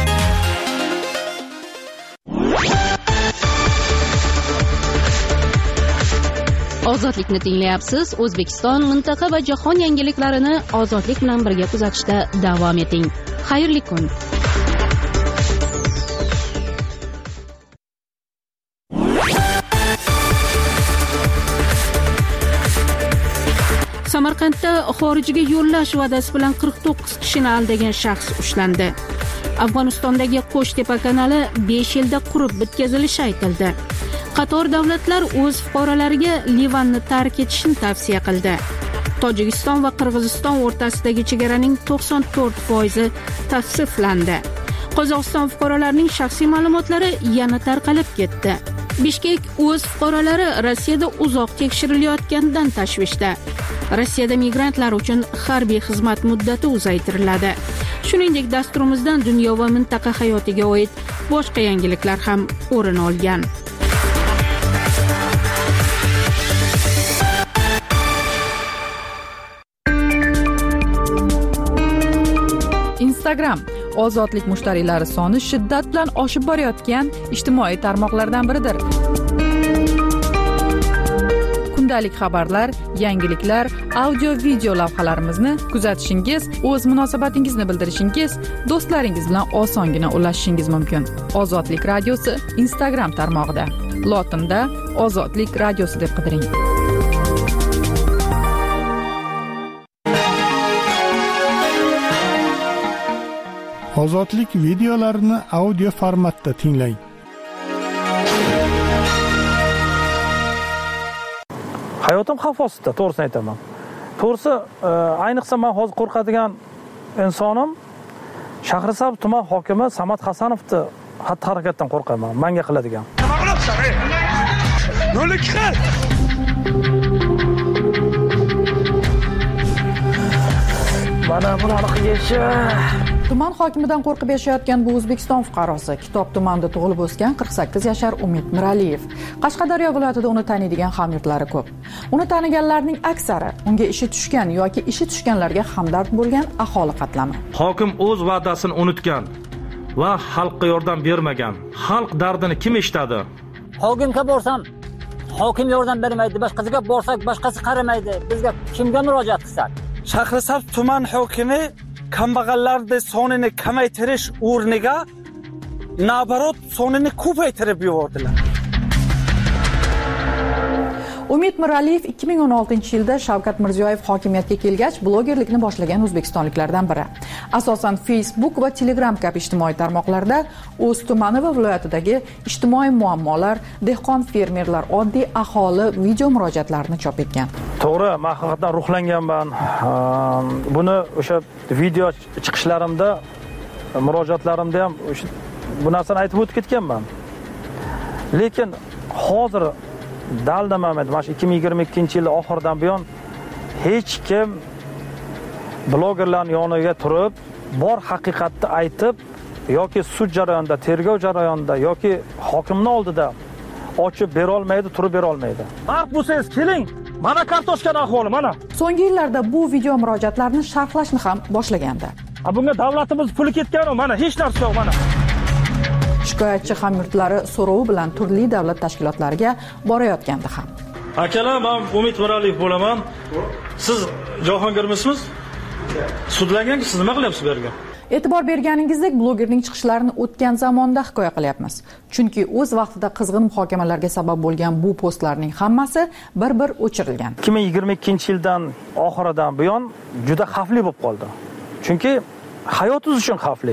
Ozodlikni tinglayapsiz. O'zbekiston, mintaqa va jahon yangiliklarini ozodlik bilan birga kuzatishda davom eting. Xayrli kun. Samarqandda xorijga yo'llash va'dasi bilan 49 kishini aldagan shaxs ushlandi. Afg'onistondagi Qo'shtepa kanali 5 yilda qurib bitkazilishi aytildi. Qator davlatlar o'z fuqarolariga Livanni tark etishni tavsiya qildi. Tojikiston va Qirg'iziston o'rtasidagi chegaraning 94% tavsiflandi. Qozog'iston fuqarolarining shaxsiy ma'lumotlari yana tarqalib ketdi. Bishkek o'z fuqarolari Rossiyada uzoq tekshirilayotganidan tashvishda. Rossiyada migrantlar uchun harbiy xizmat muddati uzaytiriladi. Shuningdek, dasturimizdan dunyo va mintaqa hayotiga oid boshqa yangiliklar ham o'rin olgan. Instagram ozodlik mushtariylari soni shiddat bilan oshib borayotgan ijtimoiy tarmoqlardan biridir. Kundalik xabarlar, yangiliklar, audio-video lavhalarimizni kuzatishingiz, o'z munosabatingizni bildirishingiz, do'stlaringiz bilan osongina ulashishingiz mumkin. Ozodlik radiosi Instagram tarmog'ida. Lotinda Ozodlik radiosi deb qidiring. Ozodlik videolarini audio formatda tinglang. Hayotim xavf ostida, to'g'risini aytaman. To'g'risi, ayniqsa men hozir qo'rqadigan insonim Shahrisabz tuman hokimi Samad Hasanovni xatti-harakatdan qo'rqaman. Menga qiladigan. Nima qilyapsan? Yo'lga chiq. Mana bularni qiyishi. Tuman hokimidan qo'rqib yashayotgan bu O'zbekiston fuqarosi Kitob tumanida tug'ilib o'sgan 48 yashar Umid Miraliyev. Qashqadaryo viloyatida uni taniydigan hamyurtlari ko'p. Uni taniganlarning aksari unga ishi tushgan yoki ishi tushganlarga hamdard bo'lgan aholi qatlami. Hokim o'z va'dasini unutgan va xalqqa yordam bermagan. Xalq dardini kim eshitadi? Hokimga borsam, hokim yordam bermaydi. Boshqasiga borsak, boshqasi qaramaydi. Bizga kimga murojaat qilsak? Shahrisabz tuman hokimi kambag'allarning sonini kamaytirish o'rniga nabarot sonini ko'paytirib yubordilar. Umid Miraliyev 2016-yilda Shavkat Mirziyoyev hokimiyatga kelgach blogerlikni boshlagan o'zbekistonliklardan biri. Asosan Facebook va Telegram kabi ijtimoiy tarmoqlarda o'z tumani va viloyatidagi ijtimoiy muammolar, dehqon fermerlar, oddiy aholi video murojaatlarini chop etgan. To'g'ri, men haqiqatan ruhlanganman. Buni o'sha video chiqishlarimda, murojaatlarimda ham bu narsani aytib o'tib ketganman. Lekin hozir daldamamaydi. Mana 2022-yil oxiridan buyon hech kim blogerlarning yoniga turib, bor haqiqatni aytib yoki sud jarayonida, tergov jarayonida yoki hokimning oldida ochib bera olmaydi, turib bera olmaydi. Mard bo'lsangiz keling, mana kartoshkani ahvoli mana. So'nggi yillarda bu video murojaatlarni sharhlashni ham boshlagandi. Bunga davlatimiz puli ketgan-ku, mana hech narsa yo'q mana. Shikoyatchi hamyurtlari so'rovi bilan turli davlat tashkilotlariga borayotgandi ham. Akalar, men Umid Miraliyev bo'laman. Siz Jahongirmisiniz? Sudlanganki, siz nima qilyapsiz bu yerga? E'tibor berganingizdek, blogerning chiqishlarini o'tgan zamonda hikoya qilyapmiz. Chunki o'z vaqtida qizg'in muhokamalarga sabab bo'lgan bu postlarning hammasi bir-bir o'chirilgan. 2022-yildan oxiridan buyon juda xavfli bo'lib qoldi. Chunki hayotingiz uchun xavfli.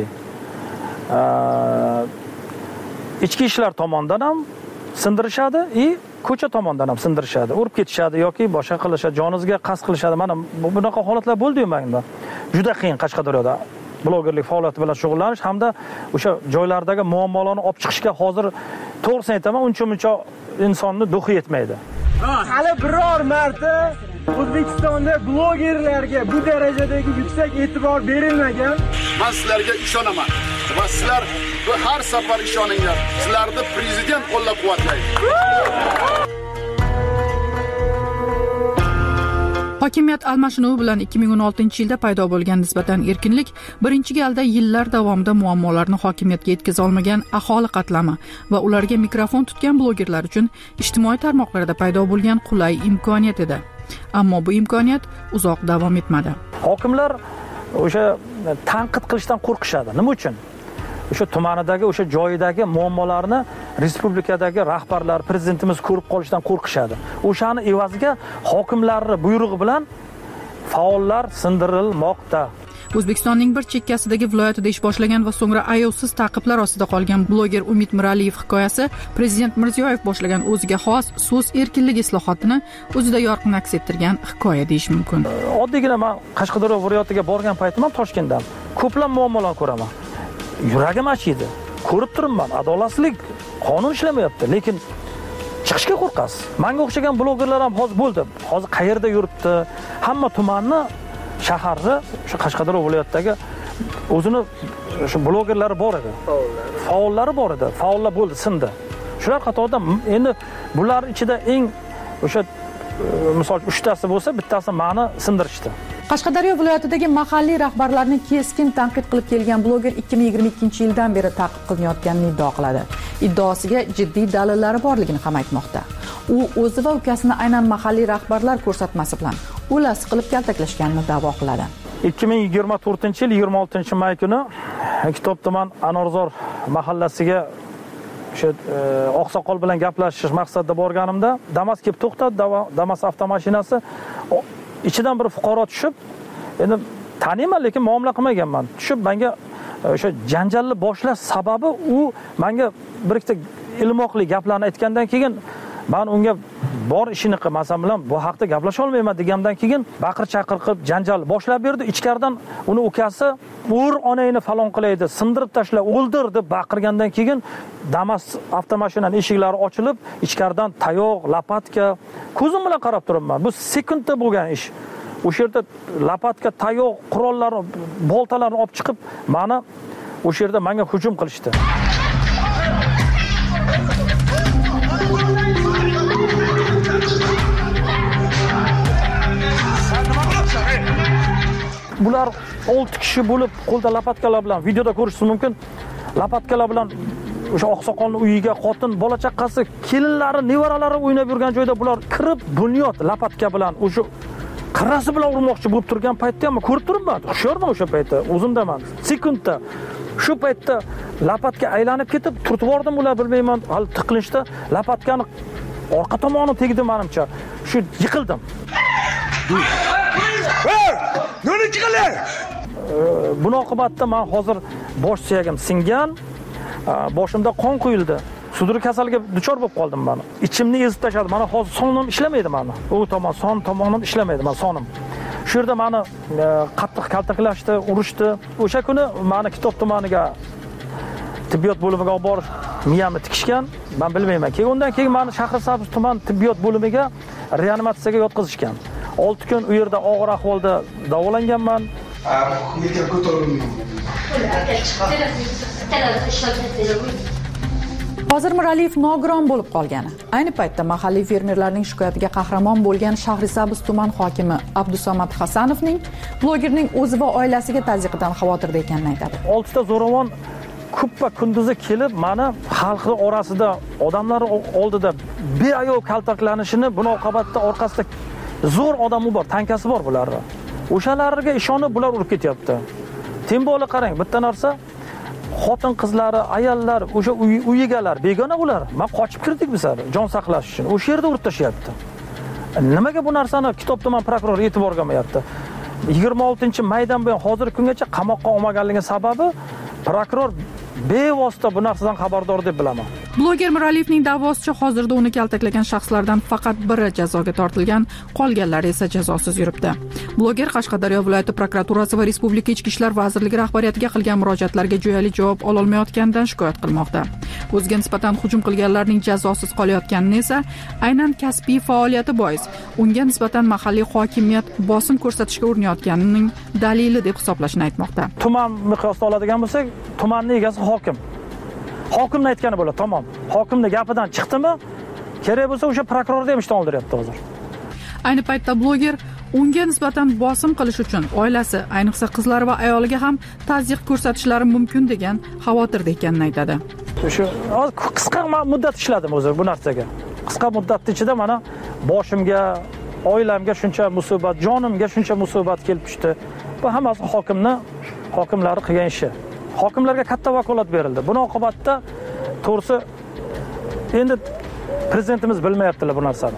Ichki ishlar tomonidan ham sindirishadi, ko'cha tomonidan ham sindirishadi, urib ketishadi yoki boshqa qilishadi, joningizga qasd qilishadi. Mana bunaqa holatlar bo'ldi-yu menda. Juda qiyin Qashqadaryoda blogerlik faoliyati bilan shug'ullanish hamda o'sha joylardagi muammolarni olib chiqishga hozir to'g'risini aytaman, uncha-muncha insonni duxi yetmaydi. Hali biror marta O'zbekistonda blogerlarga bu darajadagi yuksak e'tibor berilmagan. Men sizlarga ishonaman va sizlar har safar ishoninglar. Sizlarni prezident qo'llab-quvvatlaydi. Hokimiyat almashinuvi bilan 2016-yilda paydo bo'lgan nisbatan erkinlik birinchi galda yillar davomida muammolarni hokimiyatga yetkaza olmagan aholi qatlami va ularga mikrofon tutgan blogerlar uchun ijtimoiy tarmoqlarda paydo bo'lgan qulay imkoniyat edi. Ammo bu imkoniyat uzoq davom etmadi. Hokimlar o'sha tanqid qilishdan qo'rqishadi. Nima uchun? O'sha tumanidagi, o'sha joyidagi muammolarni respublikadagi rahbarlar, prezidentimiz ko'rib qolishdan qo'rqishadi. O'shani evaziga hokimlarning buyrug'i bilan faollar sindirilmoqda. O'zbekistonning bir chekkasidagi viloyatida ish boshlagan va so'ngra ayovsiz ta'qiblar ostida qolgan bloger Umid Miraliyev hikoyasi Prezident Mirziyoyev boshlagan o'ziga xos so'z erkinligi islohotini o'zida yorqin aks ettirgan hikoya deyish mumkin. Oddiygina men Qashqadaryo viloyatiga borgan paytim ham Toshkentdan ko'plab muammolarni ko'raman. Yuragim achiydi. Ko'rib turibman, adolatsizlik, qonun ishlamayapti, lekin chiqishga qo'rqasiz. Menga o'xshagan blogerlar ham hozir bo'ldi. Hozir qayerda yuribdi? Hamma tumanni, shaharni, o'sha Qashqadaryo viloyatidagi o'zini shu blogerlari bor edi. Faollari bor edi. Faollar bo'ldi, sindi. Shular qatorida endi bular ichida eng o'sha misol 3 tasi bo'lsa, bittasi meni sindirishdi. Qashqadaryo viloyatidagi mahalliy rahbarlarni keskin tanqid qilib kelgan bloger 2022-yildan beri ta'qib qilinayotganini iddao qiladi. Iddaosiga jiddiy dalillari borligini ham aytmoqda. U o'zi va ukasini aynan mahalliy rahbarlar ko'rsatmasi bilan o'lasi qilib kaltaklashganini da'vo qiladi. 2024-yil 26-may kuni Kitob tuman Anorzor mahallasiga o'sha oqsoqol bilan gaplashish maqsadida borganimda Damas kelib to'xtadi, Damas avtomashinasi. İçidan bir fuqaro tushib, endi taniyman, lekin muomala qilmaganman. Tushib menga o'sha janjalni boshlash sababi u menga bir ikkita ilmoqli gaplarni aytgandan keyin men unga bor ishini qilmasam bilan bu haqda gaplasha olmayman degandan keyin baqir-chaqir qilib janjal boshlab berdi. Ichkaridan uni ukasi "Ur onangni falon qilaydi, sindirib tashla, o'ldir" deb baqirgandan keyin Damas avtomashinaning eshiklari ochilib, ichkaridan tayoq, lapatka, ko'zim bilan qarab turibman. Bu sekundda bo'lgan ish. O'sha yerda lapatka, tayoq, qurollarni, boltalarni olib chiqib, meni o'sha yerda menga hujum qilishdi. Bular 6 kishi bo'lib qo'lda lapatkalar bilan videoda ko'rishingiz mumkin. Lapatkalar bilan o'sha oqsoqolning uyiga xotin, bola chaqasi, kelinlari, nevaralari o'ynab yurgan joyda bular kirib, bunyod lapatka bilan o'sha qirrasi bilan urmoqchi bo'lib turgan paytda ham ko'rib turibman. Hushyorman o'sha paytda, o'zimdaman. Sekundda shu paytda lapatka aylanib ketib, turtvordim ular bilmayman, hal tiqilishda lapatkani orqa tomoni tegdi menimcha. Shu yiqildim. Nima chiqildi? Buni oqibatda men hozir bosh suyagim singan, boshimda qon quyildi. Sudur kasaliga duchor bo'lib qoldim men. Ichimni ezib tashladi. Mana hozir sonim ishlamaydi meni. U tomon son tomonim ishlamaydi men sonim. Shu yerda meni qattiq kaltaklashdi, urishdi. O'sha kuni meni Kitob tumaniga tibbiyot bo'limiga olib borib, miyamni tikishgan. Men bilmayman. Undan keyin meni Shahrisabz tuman tibbiyot bo'limiga reanimatsiyaga yotqizishgan. 6 kun u yerda og'ir ahvolda davolanganman. Hozir Miraliyev nogiron bo'lib qolgani. Ayni paytda mahalliy fermerlarning shikoyatiga qahramon bo'lgan Shahrisabz tuman hokimi Abdusamad Hasanovning blogerning o'zi va oilasiga tazyiqidan xavotirda ekanini aytadi. 6 ta zo'ravon kuppa kunduzi kelib, meni xalqi orasida, odamlar oldida beayov kaltaklanishini, buni oqibatda orqasida zo'r odamlar bor, tankasi bor bularning. O'shalarga ishonib bular urib ketyapti. Tembola qarang, bitta narsa, xotin qizlari, ayollar, o'sha uy egalari begona ular. Men qochib kirdik bizlar jon saqlash uchun. O'sha yerda urib tashyapti. Nimaga bu narsani Kitob tuman prokurori e'tiborga olmayapti? 26-maydan buyon hozirgi kungacha qamoqqa olmaganligi sababi prokuror bevosita bu narsadan xabardor deb bilaman. Bloger Miraliyevning da'vosicha hozirda uni kaltaklagan shaxslardan faqat biri jazoga tortilgan, qolganlari esa jazosiz yuribdi. Bloger Qashqadaryo viloyati prokuraturasi va Respublika Ichki ishlar vazirligi rahbariyatiga qilgan murojaatlarga jo'yali javob ola olmayotganidan shikoyat qilmoqda. O'ziga nisbatan hujum qilganlarning jazosiz qolayotganini esa aynan kasbiy faoliyati bois unga nisbatan mahalliy hokimiyat bosim ko'rsatishga urinayotganining dalili deb hisoblashini aytmoqda. Tuman miqyosda oladigan bo'lsak, tumanning egasi hokim. Hokimning aytgani bo'ladi, tamom. Hokimning gapidan chiqdimi, kerak bo'lsa o'sha prokurorni ham ishdan oldiryapti hozir. Ayni paytda bloger unga nisbatan bosim qilish uchun oilasi, ayniqsa qizlari va ayoliga ham tazyiq ko'rsatishlari mumkin degan xavotirda ekanini aytadi. Shu qisqa muddat ishladim o'zim bu narsaga. Qisqa muddat ichida mana boshimga, oilamga shuncha musibat, jonimga shuncha musibat kelib tushdi. Bu hammasi hokimlar qilgan ishi. Hokimlarga katta vakolat berildi. Buning oqibatida to'g'risi endi prezidentimiz bilmayaptilar bu narsani.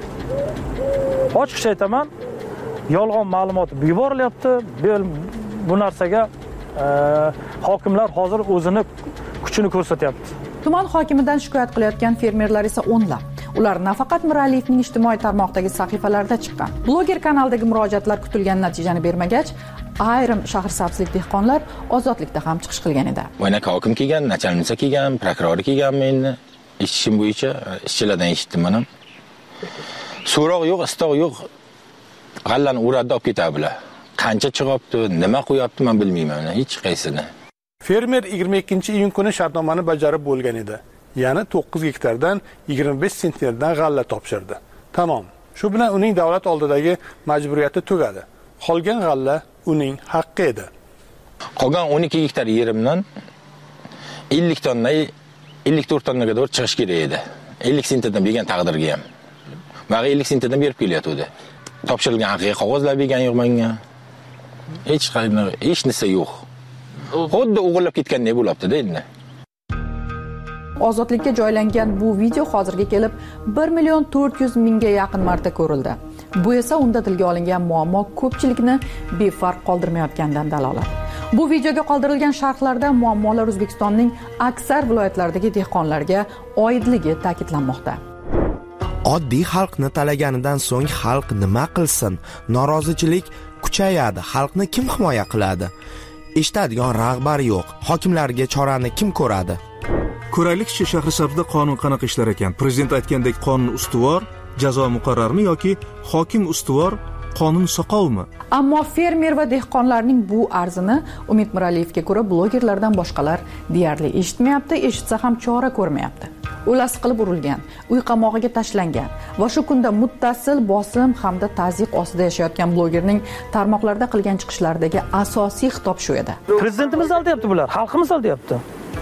Ochiqcha aytaman, yolg'on ma'lumot yuborilyapti. Bu narsaga hokimlar hozir o'zini kuchini ko'rsatyapti. Tuman hokimidan shikoyat qilayotgan fermerlar esa o'nlab. Ular nafaqat Miraliyevning ijtimoiy tarmoqdagi sahifalarida chiqqan. Bloger kanaldagi murojaatlar kutilgan natijani bermagach, ayrim shahrsabzlik dehqonlar ozodlikda ham chiqish qilgan edi. Mana hokim kelgan, nachalnica kelgan, prokuror kelgan, meni ishim bo'yicha ishchilardan eshitdim mana. So'roq yo'q, istoq yo'q. G'allani uradda olib ketadilar. Qancha chiqyapti, nima qo'yapti men bilmayman, hech qaysini. Fermer 22-iyun kuni shartnomani bajarib bo'lgan edi. Ya'ni 9 gektardan 25 sentnerdan g'alla topshirdi. Tamom. Shu bilan uning davlat oldidagi majburiyati tugadi. Qolgan g'alla uning haqqi edi. Qolgan 12 gektar yerimdan 50 tonna 54 tonnaga doğru chiqish kerak edi. 50 sentnerdan bergan taqdirga ham. Menga 50 sentnerdan berib kelyapti. Topshirilgan haqiqiy qog'ozlar bergan yo'q menga. Hech narsa yo'q. Xuddi o'g'irlab ketgandek bo'libdi-da endi. Ozodlikka joylangan bu video hozirga kelib 1.400.000 ga yaqin marta ko'rildi. Bu esa unda tilga olingan muammo ko'pchilikni befarq qoldirmayotganidan dalolat. Bu videoga qoldirilgan sharhlarda muammolar O'zbekistonning aksar viloyatlaridagi dehqonlarga oidligi ta'kidlanmoqda. Oddiy xalqni talaganidan so'ng xalq nima qilsin? Norozichilik kuchayadi. Xalqni kim himoya qiladi? Eshitadigan rahbar yo'q. Hokimlarga chorani kim ko'radi? Ko'raylikchi Shahrisabzda qonun qanaqa ishlar ekan? Prezident aytgandek qonun ustuvor, jazo muqarrarmi yoki hokim ustuvor, qonun soqovmi? Ammo fermer va dehqonlarning bu arzini Umid Miraliyevga ko'ra blogerlardan boshqalar deyarli eshitmayapti, eshitsa ham chora ko'rmayapti. O'las qilib urilgan, uy qamog'iga tashlangan va shu kunda muttasil bosim hamda tazyiq ostida yashayotgan blogerning tarmoqlarda qilgan chiqishlaridagi asosiy xitob shu edi. Prezidentimiz aldayapti bular, xalqimiz aldayapti.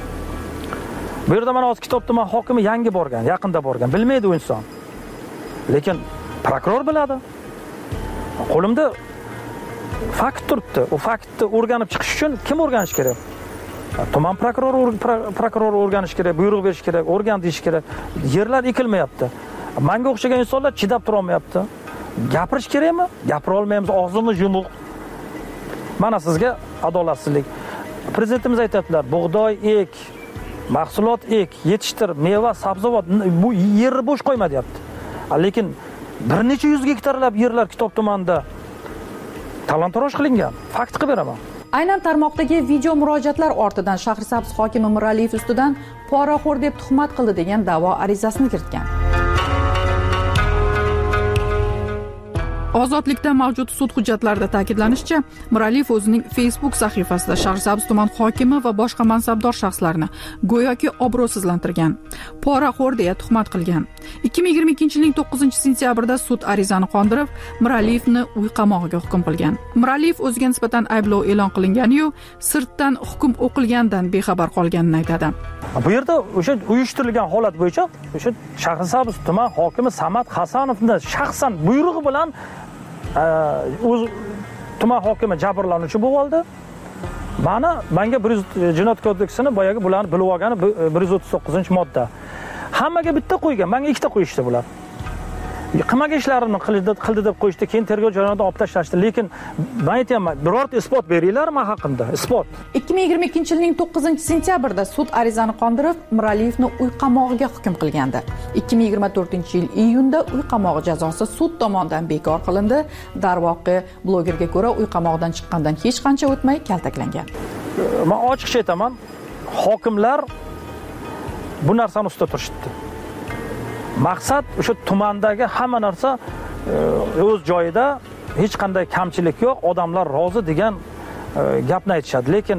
Bu yerda mana hozir kitobda men hokimi yangi borgan, yaqinda borgan, bilmaydi u inson. Lekin prokuror biladi. Qo'limda fakt turibdi. U faktni o'rganib chiqish uchun kim o'rganish kerak? Tuman prokurori o'rganish kerak, buyruq berish kerak, o'rgan deyish kerak. Yerlar ekilmayapti. Menga o'xshagan insonlar chidab tura olmayapti. Gapirish kerakmi? Gapira olmaymiz, og'zimiz yumuq. Mana sizga adolatsizlik. Prezidentimiz aytadilar, bug'doy ek, mahsulot ek, yetishtir, meva, sabzavot, bu yerni bo'sh qo'yma deyapti. Lekin bir necha yuz gektarlab yerlar Kitob tumanida talon-taroj qilingan. Fakt qilib beraman. Aynan tarmoqdagi video murojaatlar ortidan Shahrisabz hokimi Miraliyev ustidan poraxo'r deb tuhmat qildi degan da'vo arizasini kiritgan. Ozodlikda mavjud sud hujjatlarida ta'kidlanishicha, Miraliyev o'zining Facebook sahifasida Shahrisabz tuman hokimi va boshqa mansabdor shaxslarni go'yoki obro'sizlantirgan, poraxo'r deya tuhmat qilgan. 2022-yilning 9-sentyabrda sud arizani qondirib, Miraliyevni uy qamog'iga hukm qilgan. Miraliyev o'ziga nisbatan ayblov e'lon qilingan-yu, sirtdan hukm o'qilgandan bexabar qolganini aytadi. Bu yerda o'sha uyushtirilgan holat bo'yicha o'sha Shahrisabz tuman hokimi Samad Hasanovning shaxsan buyrug'i bilan o'z tuman hokimi jabrlanuvchi bo'ldi. Menga Jinoyat kodeksini boyagi bularni bilib olgani 139-modda. Hammaga bitta qo'ygan, menga ikkita qo'yishdi bular. qilmagan ishlarini qildi deb qo'yishdi, keyin tergov jarayonidan olib tashlashdi. Lekin men aytayapman, birorta isbot beringlar men haqimda, isbot. 2022-yilning 9-sentyabrida sud arizani qondirib, Miraliyevni uy qamog'iga hukm qilgandi. 2024-yil iyunda uy qamog'i jazosi sud tomonidan bekor qilindi. Darvoqe, blogerga ko'ra, uy qamog'idan chiqqandan hech qancha o'tmay kaltaklangan. Men ochiqcha aytaman, hokimlar bu narsani ustida turishdi. Maqsad o'sha tumandagi hamma narsa o'z joyida, hech qanday kamchilik yo'q, odamlar rozi degan gapni aytishadi. Lekin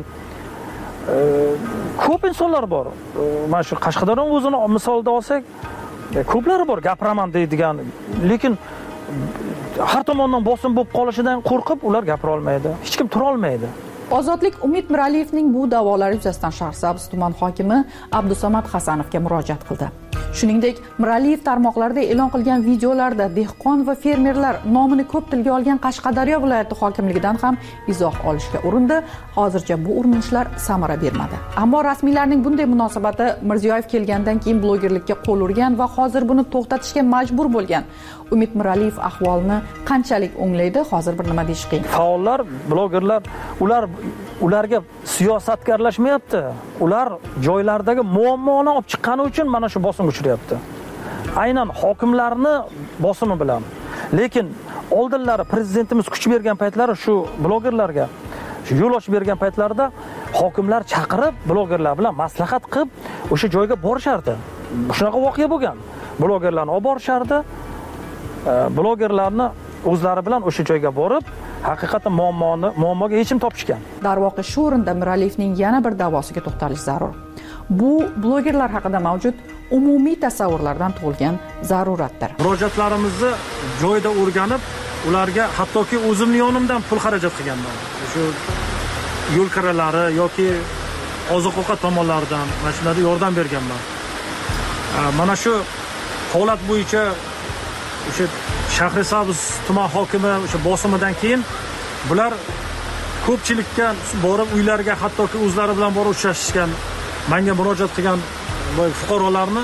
ko'p insonlar bor. Mana shu Qashqadaryo o'zini misolda olsak, ko'plari bor gapiraman deydigan, lekin har tomondan bosim bo'lib qolishidan qo'rqib ular gapira olmaydi. Hech kim tura olmaydi. Ozodlik Umid Miraliyevning bu da'volari yuzasidan Shahrisabz tuman hokimi Abdusamad Hasanovga murojaat qildi. Shuningdek, Miraliyev tarmoqlarida e'lon qilgan videolarda dehqon va fermerlar nomini ko'p tilga olgan Qashqadaryo viloyati hokimligidan ham izoh olishga urindi. Hozircha bu urinishlar samara bermadi. Ammo rasmiylarning bunday munosabati Mirziyoyev kelgandan keyin blogerlikka qo'l urgan va hozir buni to'xtatishga majbur bo'lgan Umid Miraliyev ahvolni qanchalik o'nglaydi, hozir bir nima deyish qiyin. Faollar, blogerlar, ularga siyosatga aralashmayapti. Ular joylardagi muammoni olib chiqqani uchun mana shu bosim uchrayapti. Aynan hokimlarni bosimi bilan. Lekin oldinlari prezidentimiz kuch bergan paytlari shu blogerlarga yo'l ochib bergan paytlarida hokimlar chaqirib, blogerlar bilan maslahat qilib, o'sha joyga borishardi. Shunaqa voqea bo'lgan. Blogerlarni olib borishardi. Blogerlarni o'zlari bilan o'sha joyga borib, haqiqatan muammoga yechim topishgan. Darvoqe shu o'rinda Miraliyevning yana bir da'vosiga to'xtalish zarur. Bu blogerlar haqida mavjud umumiy tasavvurlardan tug'ilgan zaruratdir. Murojaatlarimizni joyida o'rganib, ularga hattoki o'zimning yonimdan pul xarajat qilganman. Shu yo'l kiralari yoki oziq-ovqat tomonlaridan mana shularda yordam berganman. Mana shu holat bo'yicha o'sha Shahrisabz tuman hokimi o'sha bosimidan keyin bular ko'pchilikka borib uylariga hattoki o'zlari bilan borib uchrashishgan, menga murojaat qilgan fuqarolarni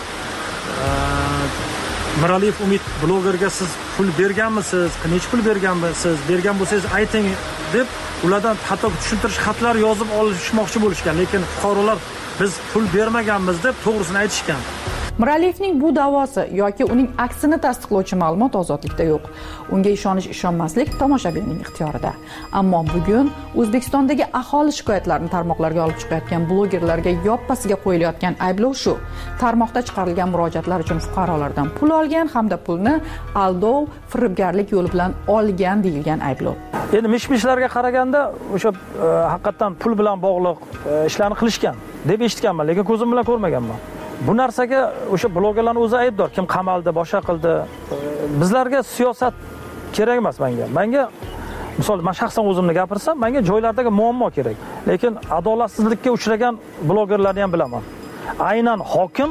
Miraliyev Umid blogerga siz pul berganmisiz, necha pul berganmisiz, bergan bo'lsangiz ayting deb ulardan hatto tushuntirish xatlar yozib olishmoqchi bo'lishgan, lekin fuqarolar biz pul bermaganmiz deb to'g'risini aytishgan. Miraliyevning bu da'vosi yoki uning aksini tasdiqlovchi ma'lumot Ozodlikda yo'q. Unga ishonish-ishonmaslik tomoshabinning ixtiyorida. Ammo bugun O'zbekistondagi aholi shikoyatlarini tarmoqlarga olib chiqayotgan blogerlarga yoppasiga qo'yilayotgan ayblov shu: tarmoqda chiqarilgan murojaatlar uchun fuqarolardan pul olgan hamda pulni aldov, firibgarlik yo'li bilan olgan deyilgan ayblov. Endi mish-mishlarga qaraganda o'sha haqiqatan pul bilan bog'liq ishlarni qilishgan deb eshitganman, lekin ko'zim bilan ko'rmaganman. Bu narsaga o'sha blogerlarning o'zi aybdor. Kim qamaldi, boshqa qildi. Bizlarga siyosat kerak emas menga. Menga misol men shaxsan o'zimni gapirsam, menga joylardagi muammo kerak. Lekin adolatsizlikka uchragan blogerlarni ham bilaman. Aynan hokim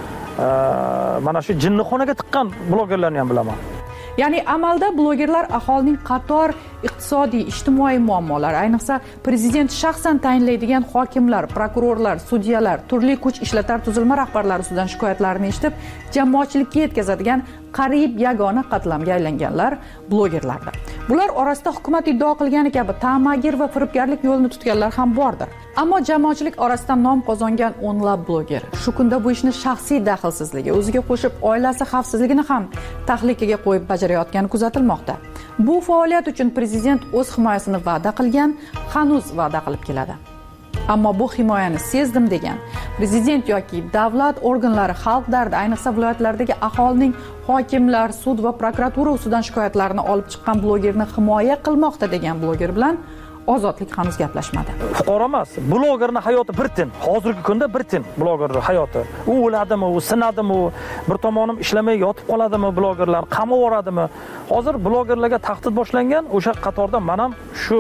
mana shu jinnixonaga tiqqan blogerlarni ham bilaman. Ya'ni amalda blogerlar aholining qator iqtisodiy, ijtimoiy muammolari, ayniqsa prezident shaxsan tayinlaydigan hokimlar, prokurorlar, sudyalar, turli kuch ishlatar tuzilma rahbarlari ustidan shikoyatlarini eshitib, jamoatchilikka yetkazadigan qariyb yagona qatlamga aylanganlar blogerlardir. Bular orasida hukumat iddao qilgani kabi ta'magir va firibgarlik yo'lini tutganlar ham bordir. Ammo jamoatchilik orasida nom qozongan o'nlab bloger shu kunda bu ishni shaxsiy daxlsizligi, o'ziga qo'shib oilasi xavfsizligini ham tahlikaga qo'yib bajarayotgani kuzatilmoqda. Bu faoliyat uchun prezident o'z himoyasini va'da qilgan, hanuz va'da qilib keladi. Ammo bu himoyani sezdim degan prezident yoki davlat organlari xalq dardi, ayniqsa viloyatlardagi aholining hokimlar, sud va prokuratura ustidan shikoyatlarini olib chiqqan blogerni himoya qilmoqda degan bloger bilan Ozodlik hanuz gaplashmadi. Fuqaro emas, blogerning hayoti bir tin. Hozirgi kunda bir tin blogerning hayoti. U o'ladimi, u sinadimi, bir tomonim ishlamay yotib qoladimi, blogerlar qamab yuradimi? Hozir blogerlarga tahdid boshlangan, o'sha qatorda men ham shu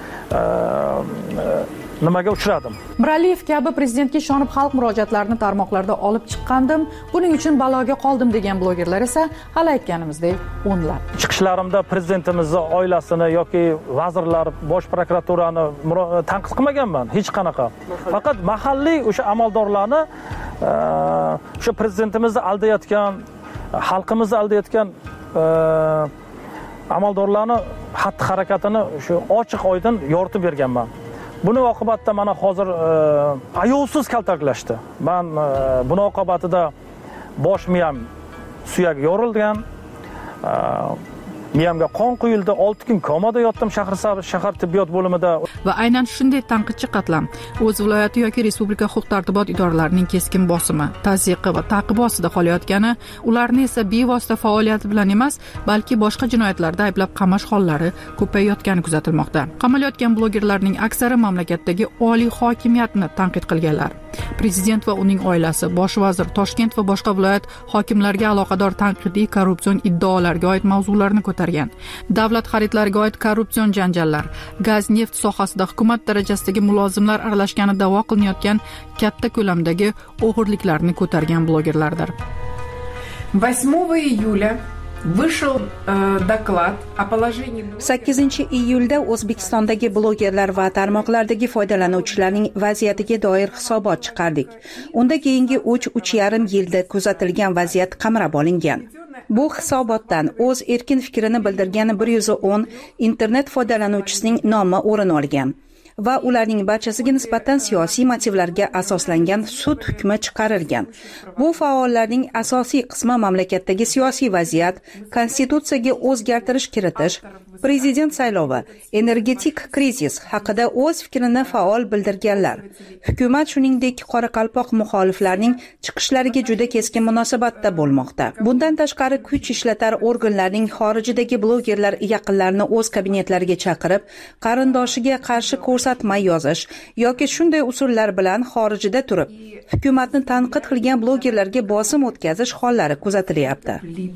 nimaga uchradim. Miraliyev kabi prezidentga ishonib xalq murojaatlarini tarmoqlarda olib chiqqandim, buning uchun baloga qoldim degan blogerlar esa hali aytganimizdek o'nlab. Chiqishlarimda prezidentimizning oilasini yoki vazirlar, bosh prokuraturani tanqid qilmaganman, hech qanaqa. Faqat mahalliy o'sha amaldorlarni o'sha prezidentimizni aldayotgan xalqimizni aldayotgan amaldorlarni xatti harakatini shu ochiq oydin yoritib berganman. Buni oqibatida mana hozir ayovsiz kaltaklashdi. Men buni oqibatida bosh miyam suyak yorilgan. Miyamga qon quyildi, 6 kun komada yotdim shahar tibbiyot bo'limida. Va aynan shunday tanqidchi qatlam o'z viloyati yoki respublika huquq-tartibot idoralarining keskin bosimi, tazyiqi va ta'qibi ostida qolayotgani, ularni esa bevosita faoliyati bilan emas, balki boshqa jinoyatlarda ayblab qamash hollari ko'payayotgani kuzatilmoqda. Qamalayotgan blogerlarning aksari mamlakatdagi oliy hokimiyatni tanqid qilganlar. Prezident va uning oilasi, bosh vazir, Toshkent va boshqa viloyat hokimlariga aloqador tanqidiy korrupsion iddaolarga oid mavzularni ko'targan. Davlat xaridlariga oid korrupsion janjallar, gaz, neft sohasida hukumat darajasidagi mulozimlar aralashgani da'vo qilinayotgan katta ko'lamdagi o'g'irliklarni ko'targan blogerlardir. 8 iyulda Вышел доклад о положении 8-iyulda O'zbekistondagi blogerlar va tarmoqlardagi foydalanuvchilarning vaziyatiga doir hisobot chiqardik. Unda keyingi 3.5 yilda kuzatilgan vaziyat qamrab olingan. Bu hisobotdan o'z erkin fikrini bildirgan 110 internet foydalanuvchisining nomi o'rin olgan va ularning barchasiga nisbatan siyosiy motivlarga asoslangan sud hukmi chiqarilgan. Bu faollarning asosiy qismi mamlakatdagi siyosiy vaziyat, konstitutsiyaga o'zgartirish kiritish, prezident saylovi, energetik krizis haqida o'z fikrini faol bildirganlar. Hukumat shuningdek qoraqalpoq muxoliflarning chiqishlariga juda keskin munosabatda bo'lmoqda. Bundan tashqari kuch ishlatar organlarning xorijdagi blogerlar yaqinlarini o'z kabinetlariga chaqirib, qarindoshiga qarshi ko'rsatma yozish yoki shunday usullar bilan xorijda turib, hukumatni tanqid qilgan blogerlarga bosim o'tkazish hollari kuzatilyapti.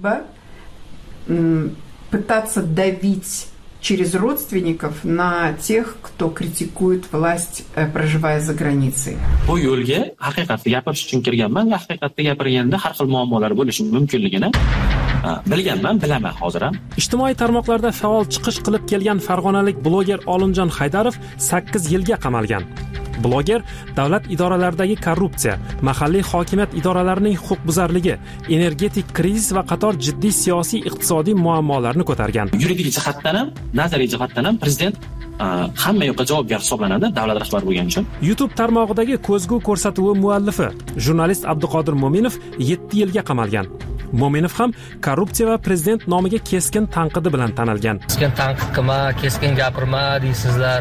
Пытаться давить через родственников на тех, кто критикует власть, проживая за границей. Bu yo'lga haqiqatni gapirish uchun kirganman va haqiqatni gapirganda har xil muammolar bo'lishi mumkinligini bilganman, bilaman hozir ham. Ijtimoiy tarmoqlarda faol chiqish qilib kelgan farg'onalik bloger Olimjon Haydarov 8 yilga qamalgan. Bloger davlat idoralaridagi korrupsiya, mahalliy hokimiyat idoralarining huquqbuzarligi, energetik krizis va qator jiddiy siyosiy iqtisodiy muammolarni ko'targan. Yuridik jihatdan ham, nazariy jihatdan ham prezident hamma yoqqa javobgar hisoblanadi davlat rahbari bo'lgani uchun. YouTube tarmog'idagi ko'zgu ko'rsatuvi muallifi, jurnalist Abduqodir Mo'minov 7 yilga qamalgan. Mo'minov ham korrupsiya va prezident nomiga keskin tanqidi bilan tanilgan. Keskin tanqid qilma, keskin gapirma deysizlar.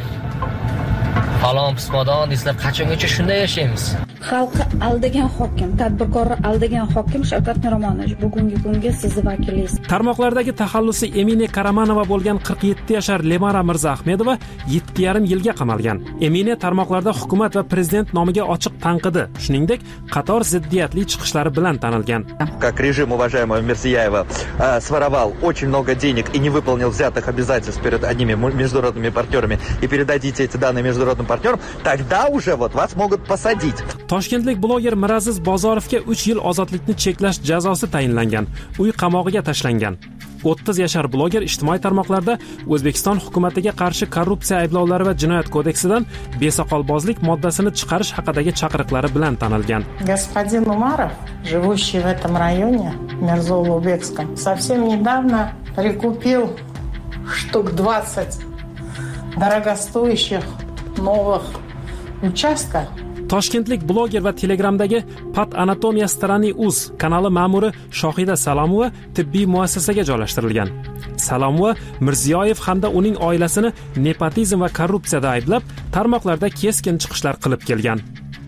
Falon pismodon deysizlar, qachongacha shunday yashaymiz? Xalqi aldagan hokim, tadbirkorni aldagan hokim Shavkat Miromonovich bugungi kunga sizni vakilingiz. Tarmoqlardagi taxallusi Emine Karamanova bo'lgan 47 yashar Lemara Mirzaahmedova 7,5 yilga qamalgan. Emine tarmoqlarda hukumat va prezident nomiga ochiq tanqidi, shuningdek, qator ziddiyatli chiqishlari bilan tanilgan. Как режим уважаемого Мирзияева своровал очень много денег и не выполнил взятых обязательств перед одними международными партнерами и передадите эти данные международным партнерам, тогда уже вот вас могут посадить. Toshkentlik bloger Miraziz Bozorovga 3 yil ozodlikni cheklash jazosi tayinlangan. Uy qamog'iga tashlangan. 30 yashar bloger ijtimoiy tarmoqlarda O'zbekiston hukumatiga qarshi korrupsiya ayblovlari va jinoyat kodeksidan besoqolbozlik moddasini chiqarish haqidagi chaqiriqlari bilan tanilgan. Господин Умаров, живущий в этом районе, Мирзоулубекском, совсем недавно прикупил штук 20 дорогостоящих новых участков. Toshkentlik bloger va Telegramdagi Pat Anatomiya Strani Uz kanali ma'muri Shohida Salomova tibbiy muassasaga joylashtirilgan. Salomova Mirziyoyev hamda uning oilasini nepotizm va korrupsiyada ayblab, tarmoqlarda keskin chiqishlar qilib kelgan.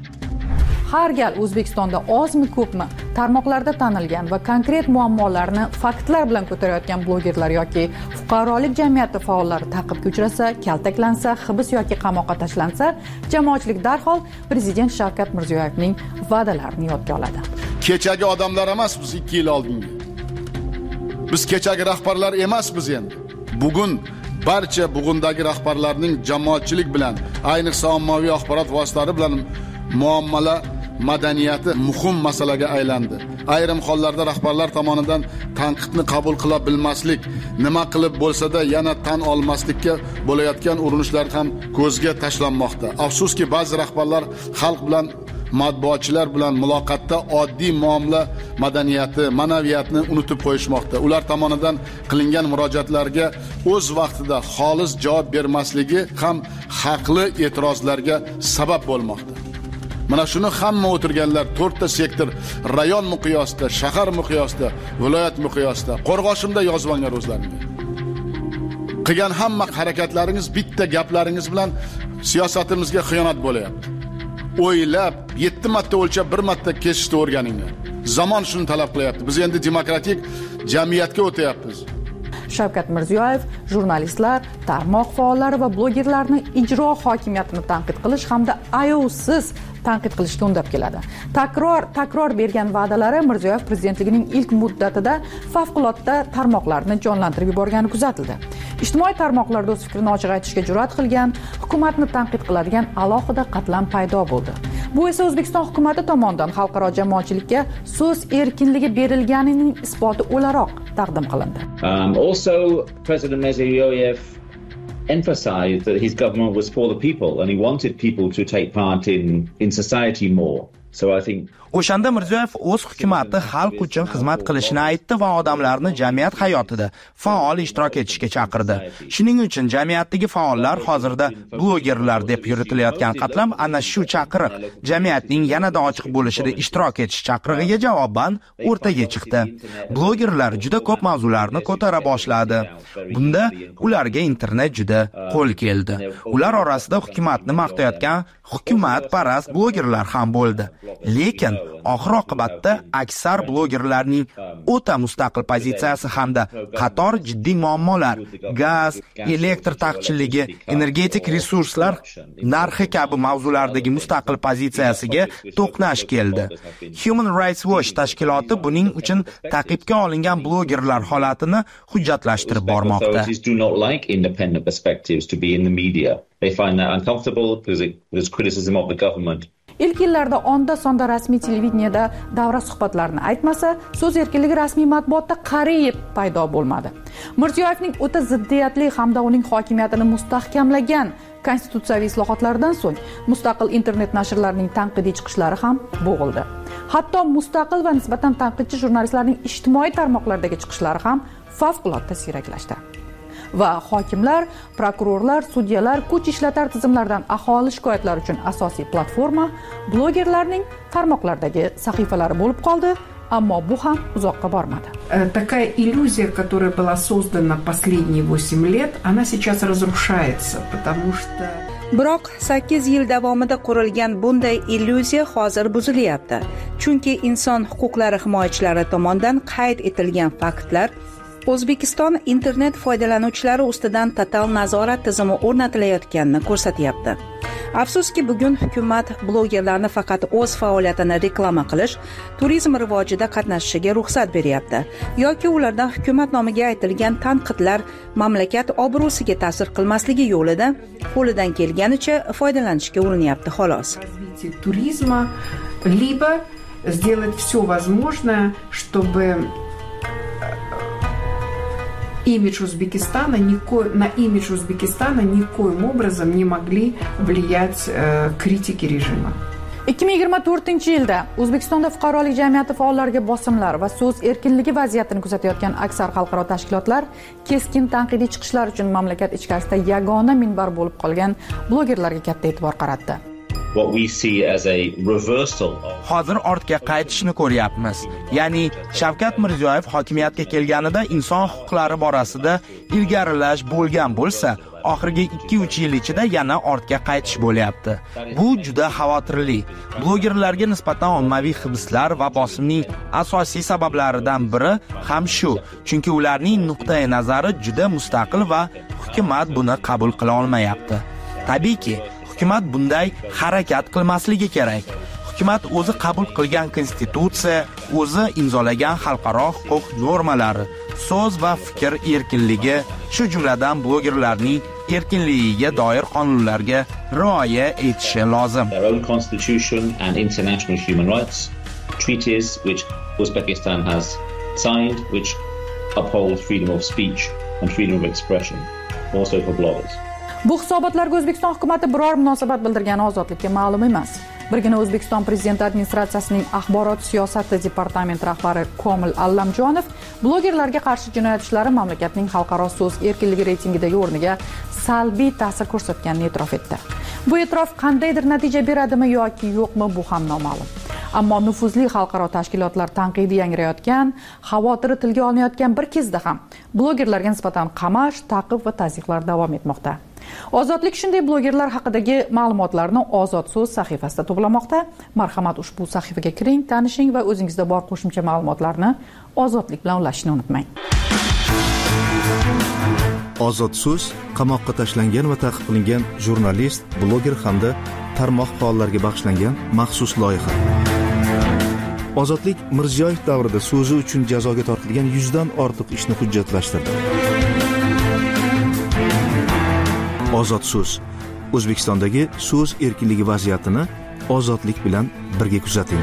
Har gal O'zbekistonda ozmi ko'pmi tarmoqlarda tanilgan va konkret muammolarni faktlar bilan ko'tarayotgan blogerlar yoki fuqarolik jamiyati faollari ta'qibga uchrasa, kaltaklansa, hibs yoki qamoqqa tashlansa, jamoatchilik darhol prezident Shavkat Mirziyoyevning va'dalarini yodga oladi. Kechagi odamlar emas biz 2 yil oldingi. Biz kechagi rahbarlar emasmiz endi. Bugun barcha bugundagi rahbarlarning jamoatchilik bilan, ayniqsa ommaviy axborot vositalari bilan muomala madaniyati muhim masalaga aylandi. Ayrim hollarda rahbarlar tomonidan tanqidni qabul qila bilmaslik, nima qilib bo'lsa-da yana tan olmaslikka bo'layotgan urinishlar ham ko'zga tashlanmoqda. Afsuski ba'zi rahbarlar xalq bilan matbuotchilar bilan muloqotda oddiy muomala madaniyati, ma'naviyatni unutib qo'yishmoqda. Ular tomonidan qilingan murojaatlarga o'z vaqtida xolis javob bermasligi ham haqli e'tirozlarga sabab bo'lmoqda. Mana shuni hamma o'tirganlar 4 ta sektor, rayon miqyosida, shahar miqyosida, viloyat miqyosida, Qo'rg'oshimda yozib olgan o'zlaringiz. Qilgan hamma harakatlaringiz bitta gaplaringiz bilan siyosatimizga xiyonat bo'layapti. O'ylab 7 marta o'lchab 1 marta kesishni o'rganinglar. Zamon shuni talab qilyapti. Biz endi demokratik jamiyatga o'tyapmiz. Shavkat Mirziyoyev jurnalistlar, tarmoq faollari va blogerlarni ijro hokimiyatini tanqid qilish hamda ayovsiz tanqid qilishga undab keladi. Takror bergan va'dalari Mirziyoyev prezidentligining ilk muddatida favqulodda tarmoqlarni jonlantirib yuborgani kuzatildi. Ijtimoiy tarmoqlarda o'z fikrini ochiq aytishga jur'at qilgan, hukumatni tanqid qiladigan alohida qatlam paydo bo'ldi. Bu esa O'zbekiston hukumatı tomonidan xalqaro jamoatchilikka so'z erkinligi berilganining isboti o'laroq taqdim qilindi. Also, President Mirziyoyev emphasized that his government was for the people and he wanted people to take part in society more. So I think O'shanda Mirziyoyev o'z hukumatı xalq uchun xizmat qilishini aytdi va odamlarni jamiyat hayotida faol ishtirok etishga chaqirdi. Shuning uchun jamiyatdagi faollar hozirda blogerlar deb yuritilayotgan qatlam ana shu chaqiriq jamiyatning yanada ochiq bo'lishida ishtirok etish chaqirig'iga javoban o'rtaga chiqdi. Blogerlar juda ko'p mavzularni ko'tara boshladi. Bunda ularga internet juda qo'l keldi. Ular orasida hukumatni maqtayotgan hukumatparast blogerlar ham bo'ldi. Lekin oxir oqibatda aksar blogerlarning o'ta mustaqil pozitsiyasi hamda qator jiddiy muammolar, gaz, elektr taqchilligi, energetik resurslar narxi kabi mavzulardagi mustaqil pozitsiyasiga to'qnash keldi. Human Rights Watch tashkiloti buning uchun ta'qibga olingan blogerlar holatini hujjatlashtirib bormoqda. They find that uncomfortable because there's criticism of the government. Ilk yillarda onda sonda rasmiy televideniyada davra suhbatlarini aytmasa, so'z erkinligi rasmiy matbuotda qariyib paydo bo'lmadi. Mirziyoyevning o'ta ziddiyatli hamda uning hokimiyatini mustahkamlagan konstitutsiyaviy islohotlardan so'ng mustaqil internet nashrlarining tanqidiy chiqishlari ham bo'g'ildi. Hatto mustaqil va nisbatan tanqidchi jurnalistlarning ijtimoiy tarmoqlardagi chiqishlari ham favqulodda siyraklashdi. Va hokimlar, prokurorlar, sudyalar kuch ishlatar tizimlaridan aholi shikoyatlari uchun asosiy platforma blogerlarning tarmoqlardagi sahifalari bo'lib qoldi, ammo bu ham uzoqqa bormadi. Такая иллюзия, которая была создана последние 8 лет, она сейчас разрушается, потому что Biroq 8 yil davomida qurilgan bunday illyuziya hozir buzilyapti. Chunki inson huquqlari himoyachilari tomonidan qayd etilgan faktlar O'zbekiston internet foydalanuvchilari ustidan total nazorat tizimi o'rnatilayotganini ko'rsatyapti. Afsuski, bugun hukumat blogerlarni faqat o'z faoliyatini reklama qilish, turizm rivojida qatnashishiga ruxsat beryapti yoki ulardan hukumat nomiga aytilgan tanqidlar mamlakat obro'siga ta'sir qilmasligi yo'lida qo'lidan kelganicha foydalanishga urinyapti xolos. Туризма либо сделать все возможное, чтобы имидж Узбекистана на имидж Узбекистана никоим образом не могли влиять критики режима. 2024-yilda O'zbekistonda fuqarolik jamiyati faollariga bosimlar va so'z erkinligi vaziyatini kuzatayotgan aksar xalqaro tashkilotlar keskin tanqidiy chiqishlar uchun mamlakat ichkarisida yagona minbar bo'lib qolgan blogerlarga katta e'tibor qaratdi. What we see as a reversal. Hozir ortga qaytishni ko'ryapmiz. Ya'ni Shavkat Mirziyoyev hokimiyatga kelganida inson huquqlari borasida ilgarilash bo'lgan bo'lsa, oxirgi 2-3 yil ichida yana ortga qaytish bo'lyapti. Bu juda xavotirli. Blogerlarga nisbatan ommaviy hibslar va bosimning asosiy sabablaridan biri ham shu. Chunki ularning nuqtai nazari juda mustaqil va hukumat buni qabul qila olmayapti. Tabiiyki, hukumat bunday harakat qilmasligi kerak. Hukumat o'zi qabul qilgan konstitutsiya, o'zi imzolagan xalqaro huquq normalari, so'z va fikr erkinligi, shu jumladan blogerlarning erkinligiga doir qonunlarga rioya etishi lozim. Their own constitution and international human rights treaties which Uzbekistan has signed, which uphold freedom of speech and freedom of expression, also for bloggers. Bu hisobotlarga O'zbekiston hukumatı biror munosabat bildirgani ozodlikka ma'lum emas. Birgina O'zbekiston Prezidenti administratsiyasining axborot siyosati departamenti rahbari Komil Allamjonov blogerlarga qarshi jinoyat ishlari mamlakatning xalqaro so'z erkinligi reytingidagi o'rniga salbiy ta'sir ko'rsatganini e'tirof etdi. Bu e'tirof qandaydir natija beradimi yoki yo'qmi, bu ham noma'lum. Ammo nufuzli xalqaro tashkilotlar tanqidi yangrayotgan, xavotiri tilga olinayotgan bir kezda ham blogerlarga nisbatan qamash, ta'qib va tazyiqlar davom etmoqda. Ozodlik shunday blogerlar haqidagi ma'lumotlarni Ozod so'z sahifasida to'plamoqda. Marhamat, ushbu sahifaga kiring, tanishing va o'zingizda bor qo'shimcha ma'lumotlarni Ozodlik bilan ulashishni unutmang. Ozod so'z qamoqqa tashlangan va ta'qib qilingan jurnalist, bloger hamda tarmoq faollariga bag'ishlangan maxsus loyiha. Ozodlik Mirziyoyev davrida so'zi uchun jazoga tortilgan 100 dan ortiq ishni hujjatlashtirdi. Ozod so'z O'zbekistondagi so'z erkinligi vaziyatini ozodlik bilan birga kuzating.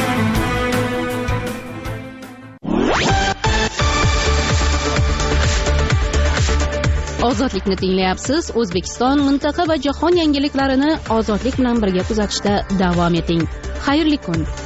Ozodlikni tinglayapsiz. O'zbekiston, mintaqa va jahon yangiliklarini ozodlik bilan birga kuzatishda davom eting. Xayrli kun.